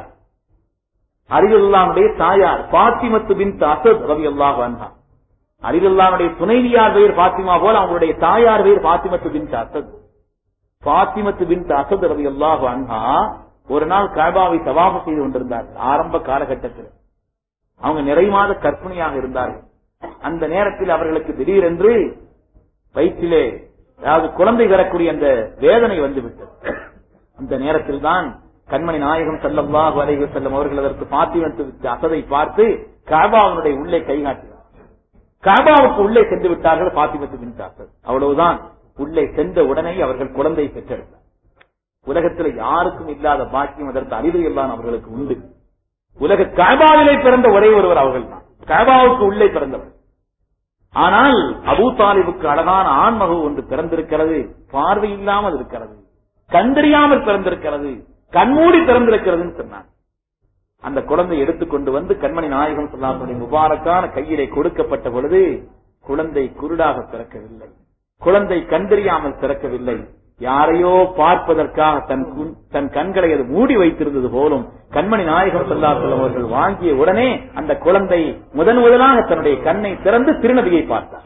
அலி ரலியல்லாஹு அன்ஹுடைய தாயார் ஃபாத்திமத்து பின்த் அஸத் ரலியல்லாஹு அன்ஹா. அலி ரலியல்லாஹு அன்ஹுடைய துணைவியார் பெயர் ஃபாத்திமா போல அவங்களுடைய தாயார் பெயர் ஃபாத்திமத்து பின்த் அஸத். ஃபாத்திமத்து பின்த் அஸத் ரலியல்லாஹு அன்ஹா ஒரு நாள் கஅபாவை தவாஃப் செய்து கொண்டிருந்தார்கள். ஆரம்ப காலகட்டத்தில் அவங்க நிறைமாத கர்ப்பிணியாக இருந்தார்கள். அந்த நேரத்தில் அவர்களுக்கு திடீரென்று வயிற்றிலே அதாவது குழந்தை பெறக்கூடிய அந்த வேதனை வந்துவிட்டது. அந்த நேரத்தில் தான் கண்மணி நாயகம் ஸல்லல்லாஹு அலைஹி வஸல்லம் அவர்கள் அதற்கு ஃபாத்திமத்து அஸதை பார்த்து கஅபாவுடைய உள்ளே கை காட்டினார். கஅபாவுக்கு உள்ளே சென்று விட்டார்கள் ஃபாத்திமத்து பின்த் அஸத். அவ்வளவுதான், உள்ளே சென்ற உடனே அவர்கள் குழந்தை பெற்றெடுத்தார். உலகத்தில் யாருக்கும் இல்லாத பாக்கியம் அதற்கு அலி ரலியல்லாஹு அவர்களுக்கு உண்டு. உலக கஅபாவிலே பிறந்த ஒரே ஒருவர் அவர்கள் தான், கஅபாவுக்கு உள்ளே பிறந்தவர். ஆனால் அபூ தாலிபுக்கு அழகான ஆண்மகு ஒன்று பிறந்திருக்கிறது, பார்வை இல்லாமல் இருக்கிறது, கண்டறியாமல் பிறந்திருக்கிறது, கண்மூடி பிறந்திருக்கிறதுன்னு சொன்னாங்க. அந்த குழந்தை எடுத்துக்கொண்டு வந்து கண்மணி நாயகம் ஸல்லல்லாஹு அலைஹி வஸல்லம் முபாரக்கான கையிலே கொடுக்கப்பட்ட பொழுது குழந்தை குருடாக பிறக்கவில்லை, குழந்தை கண்டறியாமல் பிறக்கவில்லை. யாரையோ பார்ப்பதற்காக தன் தன் கண்களை அது மூடி வைத்திருந்தது போலும் கண்மணி நாயகம் ஸல்லல்லாஹு அலைஹி வஸல்லம் அவர்கள் வாங்கிய உடனே அந்த குழந்தை முதன் முதலாக தன்னுடைய கண்ணை திறந்து திருநபியை பார்த்தார்.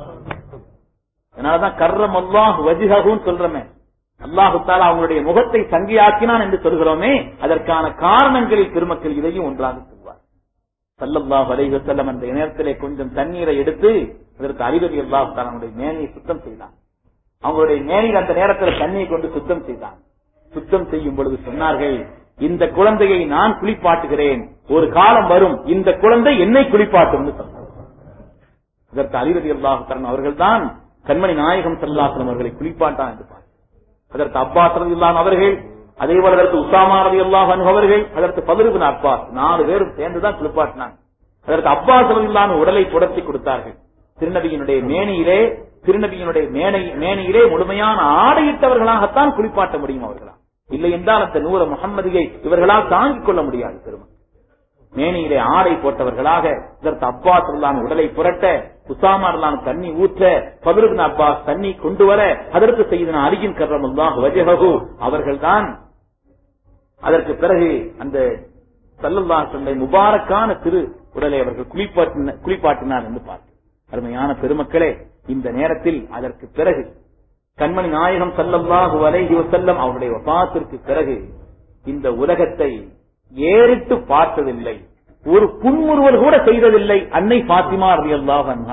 அதனாலதான் கர்ரமல்லாஹு வஜ்ஹஹுன்னு சொல்றோமே, அல்லாஹு தஆலா அவங்களுடைய முகத்தை சங்கியாக்கினான் என்று சொல்கிறோமே, அதற்கான காரணங்களில் பெருமக்கள் இதையும் ஒன்றாக சொல்வார். ஸல்லல்லாஹு அலைஹி வஸல்லம் அந்த நேரத்திலே கொஞ்சம் தண்ணீரை எடுத்து அதற்கு அலி ரலியல்லாஹு தஆலா அவருடைய மேனியை சுத்தம் செய்தார். அவங்களுடைய மேனில் அந்த நேரத்தில் தண்ணியை கொண்டு சுத்தம் செய்தான். சுத்தம் செய்யும் பொழுது சொன்னார்கள், இந்த குழந்தையை நான் குளிப்பாட்டுகிறேன், ஒரு காலம் வரும் இந்த குழந்தை என்னை குளிப்பாட்டும் சொன்னார். இதற்கு அலி ரலியல்லாஹு தஆலா அவர்கள் தான் கண்மணி நாயகம் ஸல்லல்லாஹு அலைஹி வஸல்லம் அவர்களை குளிப்பாட்டான் என்று பார்த்தார். அதற்கு அப்பாஸ் ரலியல்லாஹு அன்ஹு அவர்கள், அதே போல அதற்கு உஸாமா ரலியல்லாஹு அன்ஹு அவர்கள், அதற்கு ஃபத்ல் இப்னு அப்பாஸ், நாலு பேரும் சேர்ந்துதான் குளிப்பாட்டினாங்க. அதற்கு அப்பாஸ் ரலியல்லாஹு அன்ஹு உடலை புடர்த்தி கொடுத்தார்கள். திருநபியினுடைய மேனியிலே திருநபியினுடைய மேனியிலே முழுமையான ஆடையிட்டவர்களாகத்தான் குளிப்பாட்ட முடியும் அவர்களால். இல்லை என்றால் அந்த நூற முஹம்மதியை இவர்களால் தாங்கிக் கொள்ள முடியாது. பெருமக்கள் மேனியிலே ஆடை போட்டவர்களாக இதற்கு அப்பாஸ் ரலியல்லாஹு உடலை புரட்ட, உசாமா ரலியல்லாஹு தண்ணி ஊற்ற, ஃபத்ல் இப்னு அப்பாஸ் தண்ணி கொண்டு வர, அதற்கு சய்யிதுனா அலியின் கர்ரமல்லாஹு வஜஹஹு அவர்கள்தான் அதற்கு பிறகு அந்த ஸல்லல்லாஹு அலைஹி வஸல்லம் முபாரக்கான திரு உடலை அவர்கள் குளிப்பாட்டின குளிப்பாட்டினார் என்று பார்த்து அருமையான பெருமக்களே, இந்த நேரத்தில் அதற்கு பிறகு கண்மணி நாயகம் ஸல்லல்லாஹு அலைஹி வஸல்லம் அவருடைய வஃபாத்திற்கு பிறகு இந்த உலகத்தை ஏறிட்டு பார்த்ததில்லை, ஒரு புன்முறுவல் கூட செய்ததில்லை அன்னை ஃபாத்திமா ரலியல்லாஹு அன்ஹா.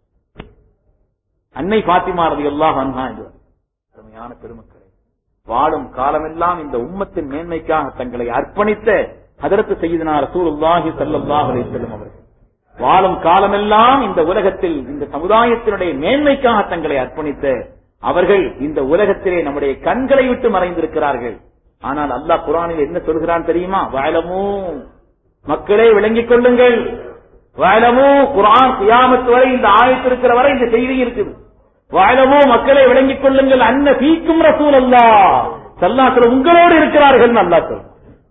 அன்னை ஃபாத்திமா ரலியல்லாஹு அன்ஹா என்று அருமையான பெருமக்களே, வாழும் காலமெல்லாம் இந்த உம்மத்தின் மேன்மைக்காக தங்களை அர்ப்பணித்த ஹதரத் சய்யிதுனா ரசூலுல்லாஹி ஸல்லல்லாஹு அலைஹி வஸல்லம் அவர்கள் வாழும் காலமெல்லாம் இந்த உலகத்தில் இந்த சமுதாயத்தினுடைய மேன்மைக்காக தங்களை அர்ப்பணித்த அவர்கள் இந்த உலகத்திலே நம்முடைய கண்களை விட்டு மறைந்திருக்கிறார்கள். ஆனால் அல்லாஹ் குர்ஆனில் என்ன சொல்கிறான் தெரியுமா? வஅலமு, மக்களே விளங்கிக் கொள்ளுங்கள். வஅலமு, குர்ஆன் கியாமத் வரை இந்த ஆயத்து இருக்கிற வரை இந்த செய்தி இருக்குது. வஅலமு, மக்களே விளங்கிக் கொள்ளுங்கள், அன்ன ஃபீக்கும் ரசூலுல்லாஹ் ஸல்லல்லாஹு அலைஹி வஸல்லம் உங்களோடு இருக்கிறார்கள் அல்லாஹ் சொல்றான்.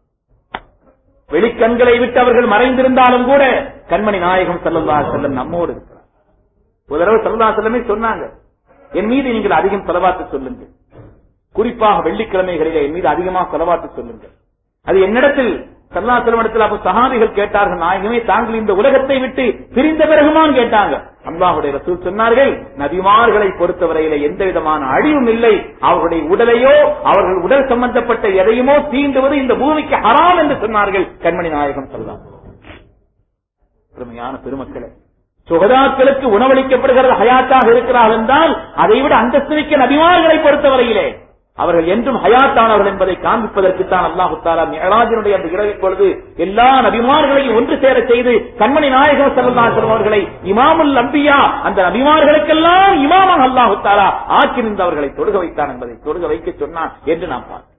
வெளிக்கண்களை விட்டு அவர்கள் மறைந்திருந்தாலும் கூட கண்மணி நாயகம் ஸல்லல்லாஹு அலைஹி வஸல்லம் நம்மோடு இருக்கிறார். ஒரு தடவை ஸல்லல்லாஹு அலைஹி வஸல்லம் சொன்னாங்க, என் மீது நீங்கள் அதிகம் ஸலவாத்து சொல்லுங்கள், குறிப்பாக வெள்ளிக்கிழமைகளிலே என் மீது அதிகமாக ஸலவாத்து சொல்லுங்கள். அது என்னிடத்தில் ஸல்லல்லாஹு அலைஹி வஸல்லம் இடத்தில் அப்ப சஹாபிகள் கேட்டார்கள், நாயகமே தாங்கள் இந்த உலகத்தை விட்டு பிரிந்த பிறகுமான் கேட்டாங்க. அல்லாஹ்வுடைய ரசூல் சொன்னார்கள், நபிமார்களை பொறுத்தவரையிலே எந்த விதமான அழிவும் இல்லை, அவர்களுடைய உடலையோ அவர்கள் உடல் சம்பந்தப்பட்ட எதையுமோ தீண்டுவது இந்த பூமிக்கு ஹராம் என்று சொன்னார்கள் கண்மணி நாயகம் ஸல்லல்லாஹு அலைஹி வஸல்லம். பெருமையான பெருமக்களே, சுகதாக்களுக்கு உணவளிக்கப்படுகிறது, ஹயாத்தாக இருக்கிறார்கள் என்றால் அதைவிட அந்தஸ்து மிக்க நபிமார்களை பொறுத்தவரையிலே அவர்கள் என்றும் ஹயாத்தானவர்கள் என்பதை காண்பிப்பதற்குத்தான் அல்லாஹு தஆலா மிஅராஜினுடைய அந்த இரவின் பொழுது எல்லா நபிமார்களையும் ஒன்று சேர செய்து கண்மணி நாயகம் ஸல்லல்லாஹு அலைஹி வஸல்லம் அவர்களை இமாமுல் அன்பியா, அந்த நபிமார்களுக்கெல்லாம் இமாமாக அல்லாஹு தஆலா ஆக்கி நின்றவர்களை தொழுக வைத்தான் என்பதை தொழுக வைக்க சொன்னான் என்று நாம் பார்த்தோம்.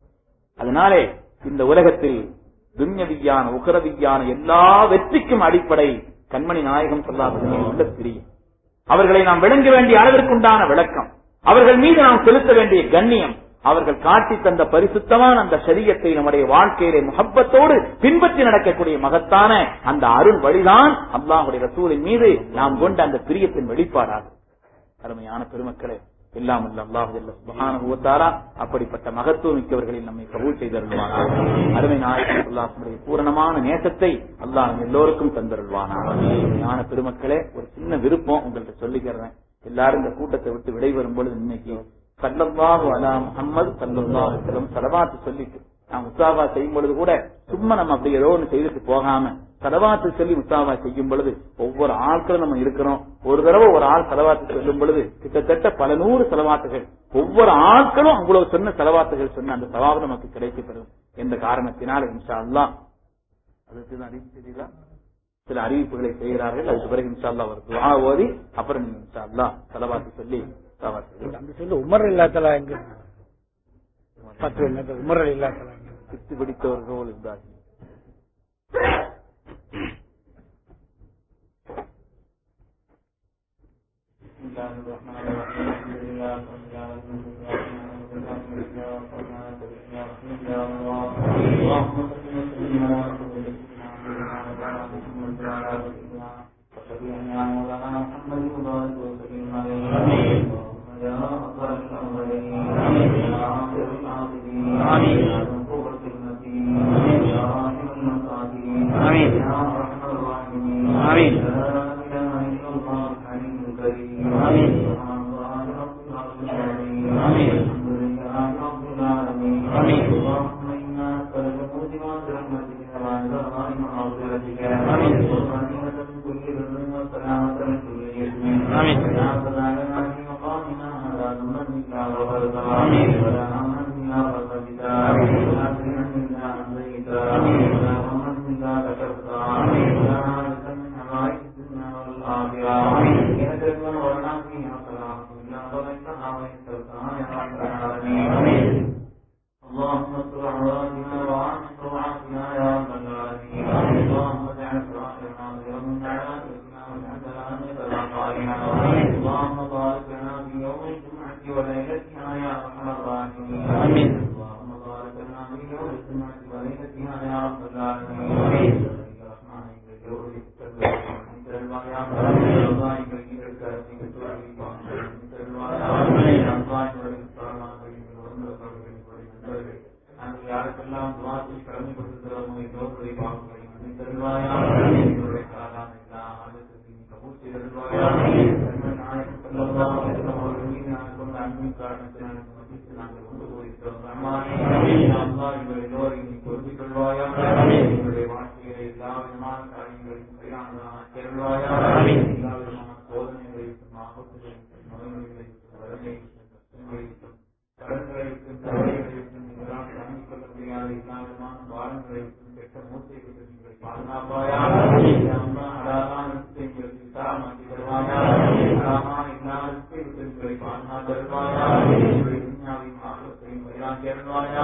அதனாலே இந்த உலகத்தில் துன்யவியான உகரவியான எல்லா வெற்றிக்கும் அடிப்படை கண்மணி நாயகம் ஸல்லல்லாஹு அலைஹி வஸல்லம் உள்ள பிரியம், அவர்களை நாம் விளங்க வேண்டிய அளவிற்குண்டான விளக்கம், அவர்கள் மீது நாம் செலுத்த வேண்டிய கண்ணியம், அவர்கள் காட்டி தந்த பரிசுத்தமான அந்த ஷரியத்தை நம்முடைய வாழ்க்கையிலே முஹப்பத்தோடு பின்பற்றி நடக்கக்கூடிய மகத்தான அந்த அருள் வழிதான் அல்லாஹ்வுடைய ரசூலின் மீது நாம் கொண்ட அந்த பிரியத்தின் வெளிப்பாடாகும். அருமையான பெருமக்களே, எல்லாம் அல்ல அல்லாஹ் ஜல்ல சுப்ஹானஹு வ தஆலா அப்படிப்பட்ட மகத்துவம் மிக்கவர்களில் நம்மை கபூல் செய்தருள்வானாக. அருமை நாயகம் ஸல்லல்லாஹு அலைஹி வஸல்லம் பூரணமான நேசத்தை அல்லாஹ் எல்லோருக்கும் தந்தருள்வானாக. அருமையான பெருமக்களே, ஒரு சின்ன விருப்பம் உங்கள்கிட்ட சொல்லிக்கிறேன். எல்லாரும் இந்த கூட்டத்தை விட்டு விடைபெறும் பொழுது இன்னைக்கு ஸல்லல்லாஹு அலா முஹம்மது ஸல்லல்லாஹு அலைஹி வஸல்லம் ஸலவாத்து சொல்லிட்டு நாம் முஸாஃபா செய்யும் பொழுது கூட சும்மா நம்ம அப்படி ஏதோ ஒன்று செய்துட்டு போகாம ஸலவாத்து சொல்லி முஸாஃபா செய்யும் பொழுது ஒவ்வொரு ஆட்களும் நம்ம இருக்கிறோம். ஒரு தடவை ஒரு ஆள் ஸலவாத்து சொல்லும் பொழுது கிட்டத்தட்ட பல நூறு ஸலவாத்துகள், ஒவ்வொரு ஆட்களும் அவ்வளவு சொன்ன ஸலவாத்துகள் சொன்ன அந்த சவாபு நமக்கு கிடைக்கப்பெறும் என்ற காரணத்தினால் இன்ஷா அல்லாஹ் அதுக்கு அறிவிச்சீங்களா சில அறிவிப்புகளை செய்கிறார்கள். அதுக்கு பிறகு இன்ஷா அல்லாஹ் ஒரு துஆ ஓதி அப்புறம் நீங்க இன்ஷா அல்லாஹ் ஸலவாத்து சொல்லி சொல்லு. உமர் இல்லாதலா எங்க பத்து உமர் இல்லாதலா பித்து பிடித்தவர்கள் இருந்தார்கள். ரஹ்மானே எங்கள் எல்லோருடைய குற்றங்களை தருவாயா அல்லாஹ் எங்களை ஈரக்க எங்கள் தோல்வி பாவங்களை தருவாயா அல்லாஹ் எங்களுடைய சரணாகி எங்கள் உடம்புறவர்கள் எங்களுடைய நண்பர்கள் நாங்கள் யாருக்கெல்லாம் துவாசி கடமைப்படுத்துகிறோமோ எல்லோருடைய பாவங்களை மன்னி தருவாயா எங்களுடைய காலான எல்லா ஆலோசனையும் கபூல் செய்து தருவாயா நாயகம் ஸல்லல்லாஹு அலைஹி வஸல்லம் அவர்கள் மீது நாங்கள் கொண்ட அன்பின் காரணத்தினால் மதித்து நாங்கள் கொண்டு போயிருக்கிறோம் ரஹ்மானே அல்லாஹ் எங்கள் எல்லோரையும் நீ பொருந்திக் கொள்வாயா எங்களுடைய வாழ்க்கையிலே எல்லா விதமான காரியங்களையும் கையாளலாம் ஆக்கியருள்வாயா எல்லா விதமான சோதனைகளையும் ஆபத்துகளையும் நோய்களையும் வறுமையும் கஷ்டங்களையும் கடன்களையும் தவறைகளையும் இதெல்லாம் தாங்கிக் கொள்ள முடியாத எல்லா விதமான பாரங்களையும் கெட்ட மூச்சைகளை நீங்களை பாதுகாப்பாயா அழகான எங்களுக்கு விசாரமாக்கி தருவாயா அழகான எல்லா எங்களை பாதுகாத்து தருவாயா துன்யாவையும் ஆகத்தையும் வழியாக்கி அருள்வாயா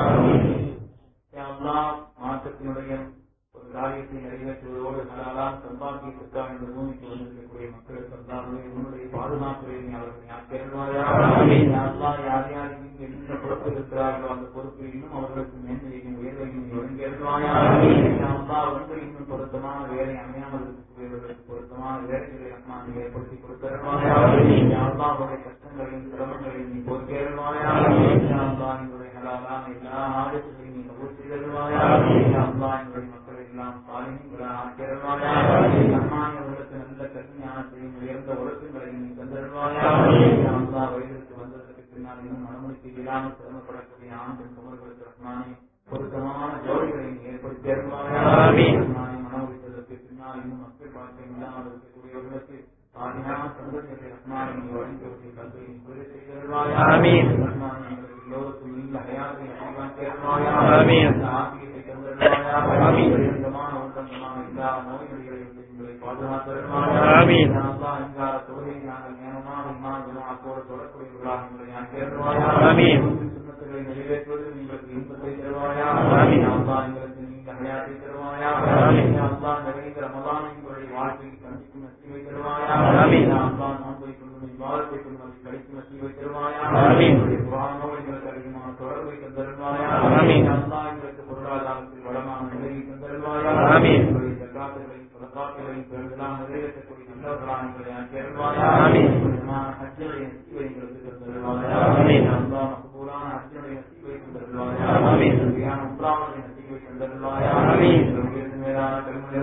மாற்றத்தினுடைய ஒரு காரியத்தை நிறைவேற்றுவதோடு ஹலாலான சம்பாத்தியத்திற்காக இந்த பூமிக்கு வந்திருக்கக்கூடிய மக்களுக்கு அல்லாஹ்வே உன்னுடைய பாதுகாப்புகளை நீ அவர்களை ஆக்கியருள்வாயா யார் யாருக்கு என்ன பொறுப்பு இருக்கிறார்களோ அந்த பொறுப்பை இன்னும் அவர்களுக்கு மேன்மையையும் உயர்வையும் வழங்கி அருள்வாயா வந்து இன்னும் பொருத்தமான வேலை அமையாமல் இருக்கக்கூடியவர்களுக்கு பொருத்தமான வேலைகளை ரஹ்மான் ஏற்படுத்தி கொடுத்தருள்வாயா அவருடைய கஷ்டங்களையும் சிரமங்களையும் நீ போக்கி அருள்வாயா என்னுடைய ஹலாலான எல்லா ஆலோசனையும் நீ கபூல் செய்தருள்வாயா என்னுடைய மக்களை எல்லாம் சாலிஹீன்களை ஆக்கியருள்வாயா ரஹ்மான் அவர்களுக்கு நல்ல கல்வி ஞானத்தையும் உயர்ந்த ஒழுக்கங்களையும் நீ தந்தருள்வாயா வயதிற்கு வந்ததற்கு பின்னால் இன்னும் மனமுடித்து இல்லாமல் சிரமப்படக்கூடிய ஆண் பெண் குமர்களுக்கு ரஹ்மானே பொருத்தமான ஜோடிகளை நீ ஏற்படுத்தி அருள்வாயா ரஹ்மானே மனமுடித்ததற்கு பின்னால் இன்னும் மக்கள் பாக்கியம் இல்லாமல் இருக்கக்கூடியவர்களுக்கு சாலிஹான சந்ததிகளை ரஹ்மானே நீ வழங்கி கல்வியை குறை செய்தருள்வாயா ரஹ்மானே எங்களுக்கு எல்லோருக்கும் நீண்ட ஹயாத்தை நசீபாக்கி அருள்வாயா ஆசியத்தை தந்தருள்வாயா உயர்ந்தமான உன்னதமான எல்லா நோய்களையும் எங்களை பாதுகாத்தருள்வாயா அல்லாஹ் என்கார தொழுகை நாங்கள் நேரமான இமாம் ஜமாஅத்தோடு தொடர்புடையவர்களாக எங்களை ஆக்கி அருள்வாயா சுன்னத்துகளை நிறைவேற்றுவது எங்களுக்கு இன்பத்தை தருவாயா அல்லாஹ் எங்களுக்கு நீண்ட ஹயாத்தை தருவாயா அல்லாஹ் நிறைந்த ரமலானை எங்களுடைய வாழ்க்கையை கண்டிக்கும் நசீபை தருவாயா அல்லாஹ் நோன்பை கொண்டு இபாதத்தை கொண்டு அதை கழிக்கும் நசீபை தருவாயா எங்களுடைய குர்ஆனோடு எங்களுக்கு அதிகமான தொடர்பை தந்தருள்வாயா அல்லாஹ் எங்களுக்கு பொருளாதாரத்தில் வளமான நிலையை தந்தருள்வாயா எங்களுடைய ஜகாத்துகளையும் சதகாத்துகளையும் பெருதெல்லாம் நிறைவேற்றக்கூடிய நல்லவர்களாக எங்களை ஆக்கி அருள்வாயா விதமான ஹஜ்ஜுடைய நசீபை எங்களுக்கு தந்தருள்வாயா அல்லாஹ் மக்பூலான ஹஜ்ஜுடைய நசீபை தந்தருள்வாயா சரியான உம்ராவுடைய நசீபை தந்தருள்வாயா உயர்ந்த மேலான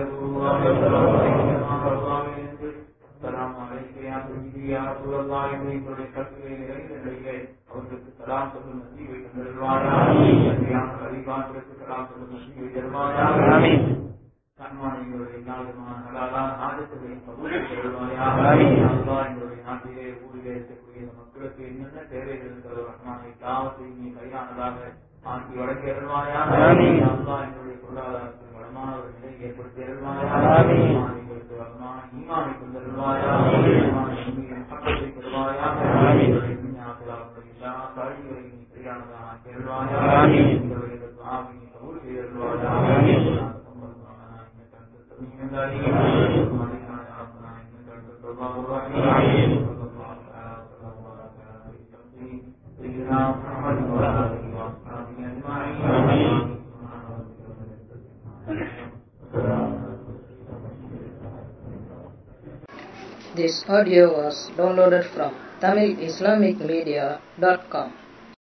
சலாம் அலைக்கையா துணியா சூழல்லாய் எங்களுடைய கல்வியை நிறைந்த நிலையிலே அவர்களுக்கு சலாம் சொல்லும் நசீபை தந்தருள்வாயா அறிவாற்றலுக்கு சலாம் சொல்லும் நசீபை தருவாயா ரஹ்மான் எங்களுடைய எல்லா விதமான ஹலாலான ஆஜத்துகளையும் கபூல் செய்தருள்வாயா அல்லாஹ் எங்களுடைய நாட்டிலே ஊரிலே இருக்கக்கூடிய இந்த மக்களுக்கு என்னென்ன தேவைகள் இருக்கிறதோ ரஹ்மான் எல்லாவற்றையும் நீ கையானதாக ஆக்கி வழங்கி அருள்வாயா அல்லாஹ் எங்களுடைய பொருளாதாரத்தில் வளமான ஒரு நிலையை ஏற்படுத்தி அருள்வாயா எங்களுக்கு வளமான ஈமானை தந்தருள்வாயா சட்டத்தை தருவாயா எல்லா காரியங்களையும் நீ சரியானதாக ஆக்கி அருள்வாயா எங்களுடைய துஆவை நீ கபூல் செய்து அருள்வாயா This audio was downloaded from Tamil Islamic Media dot com.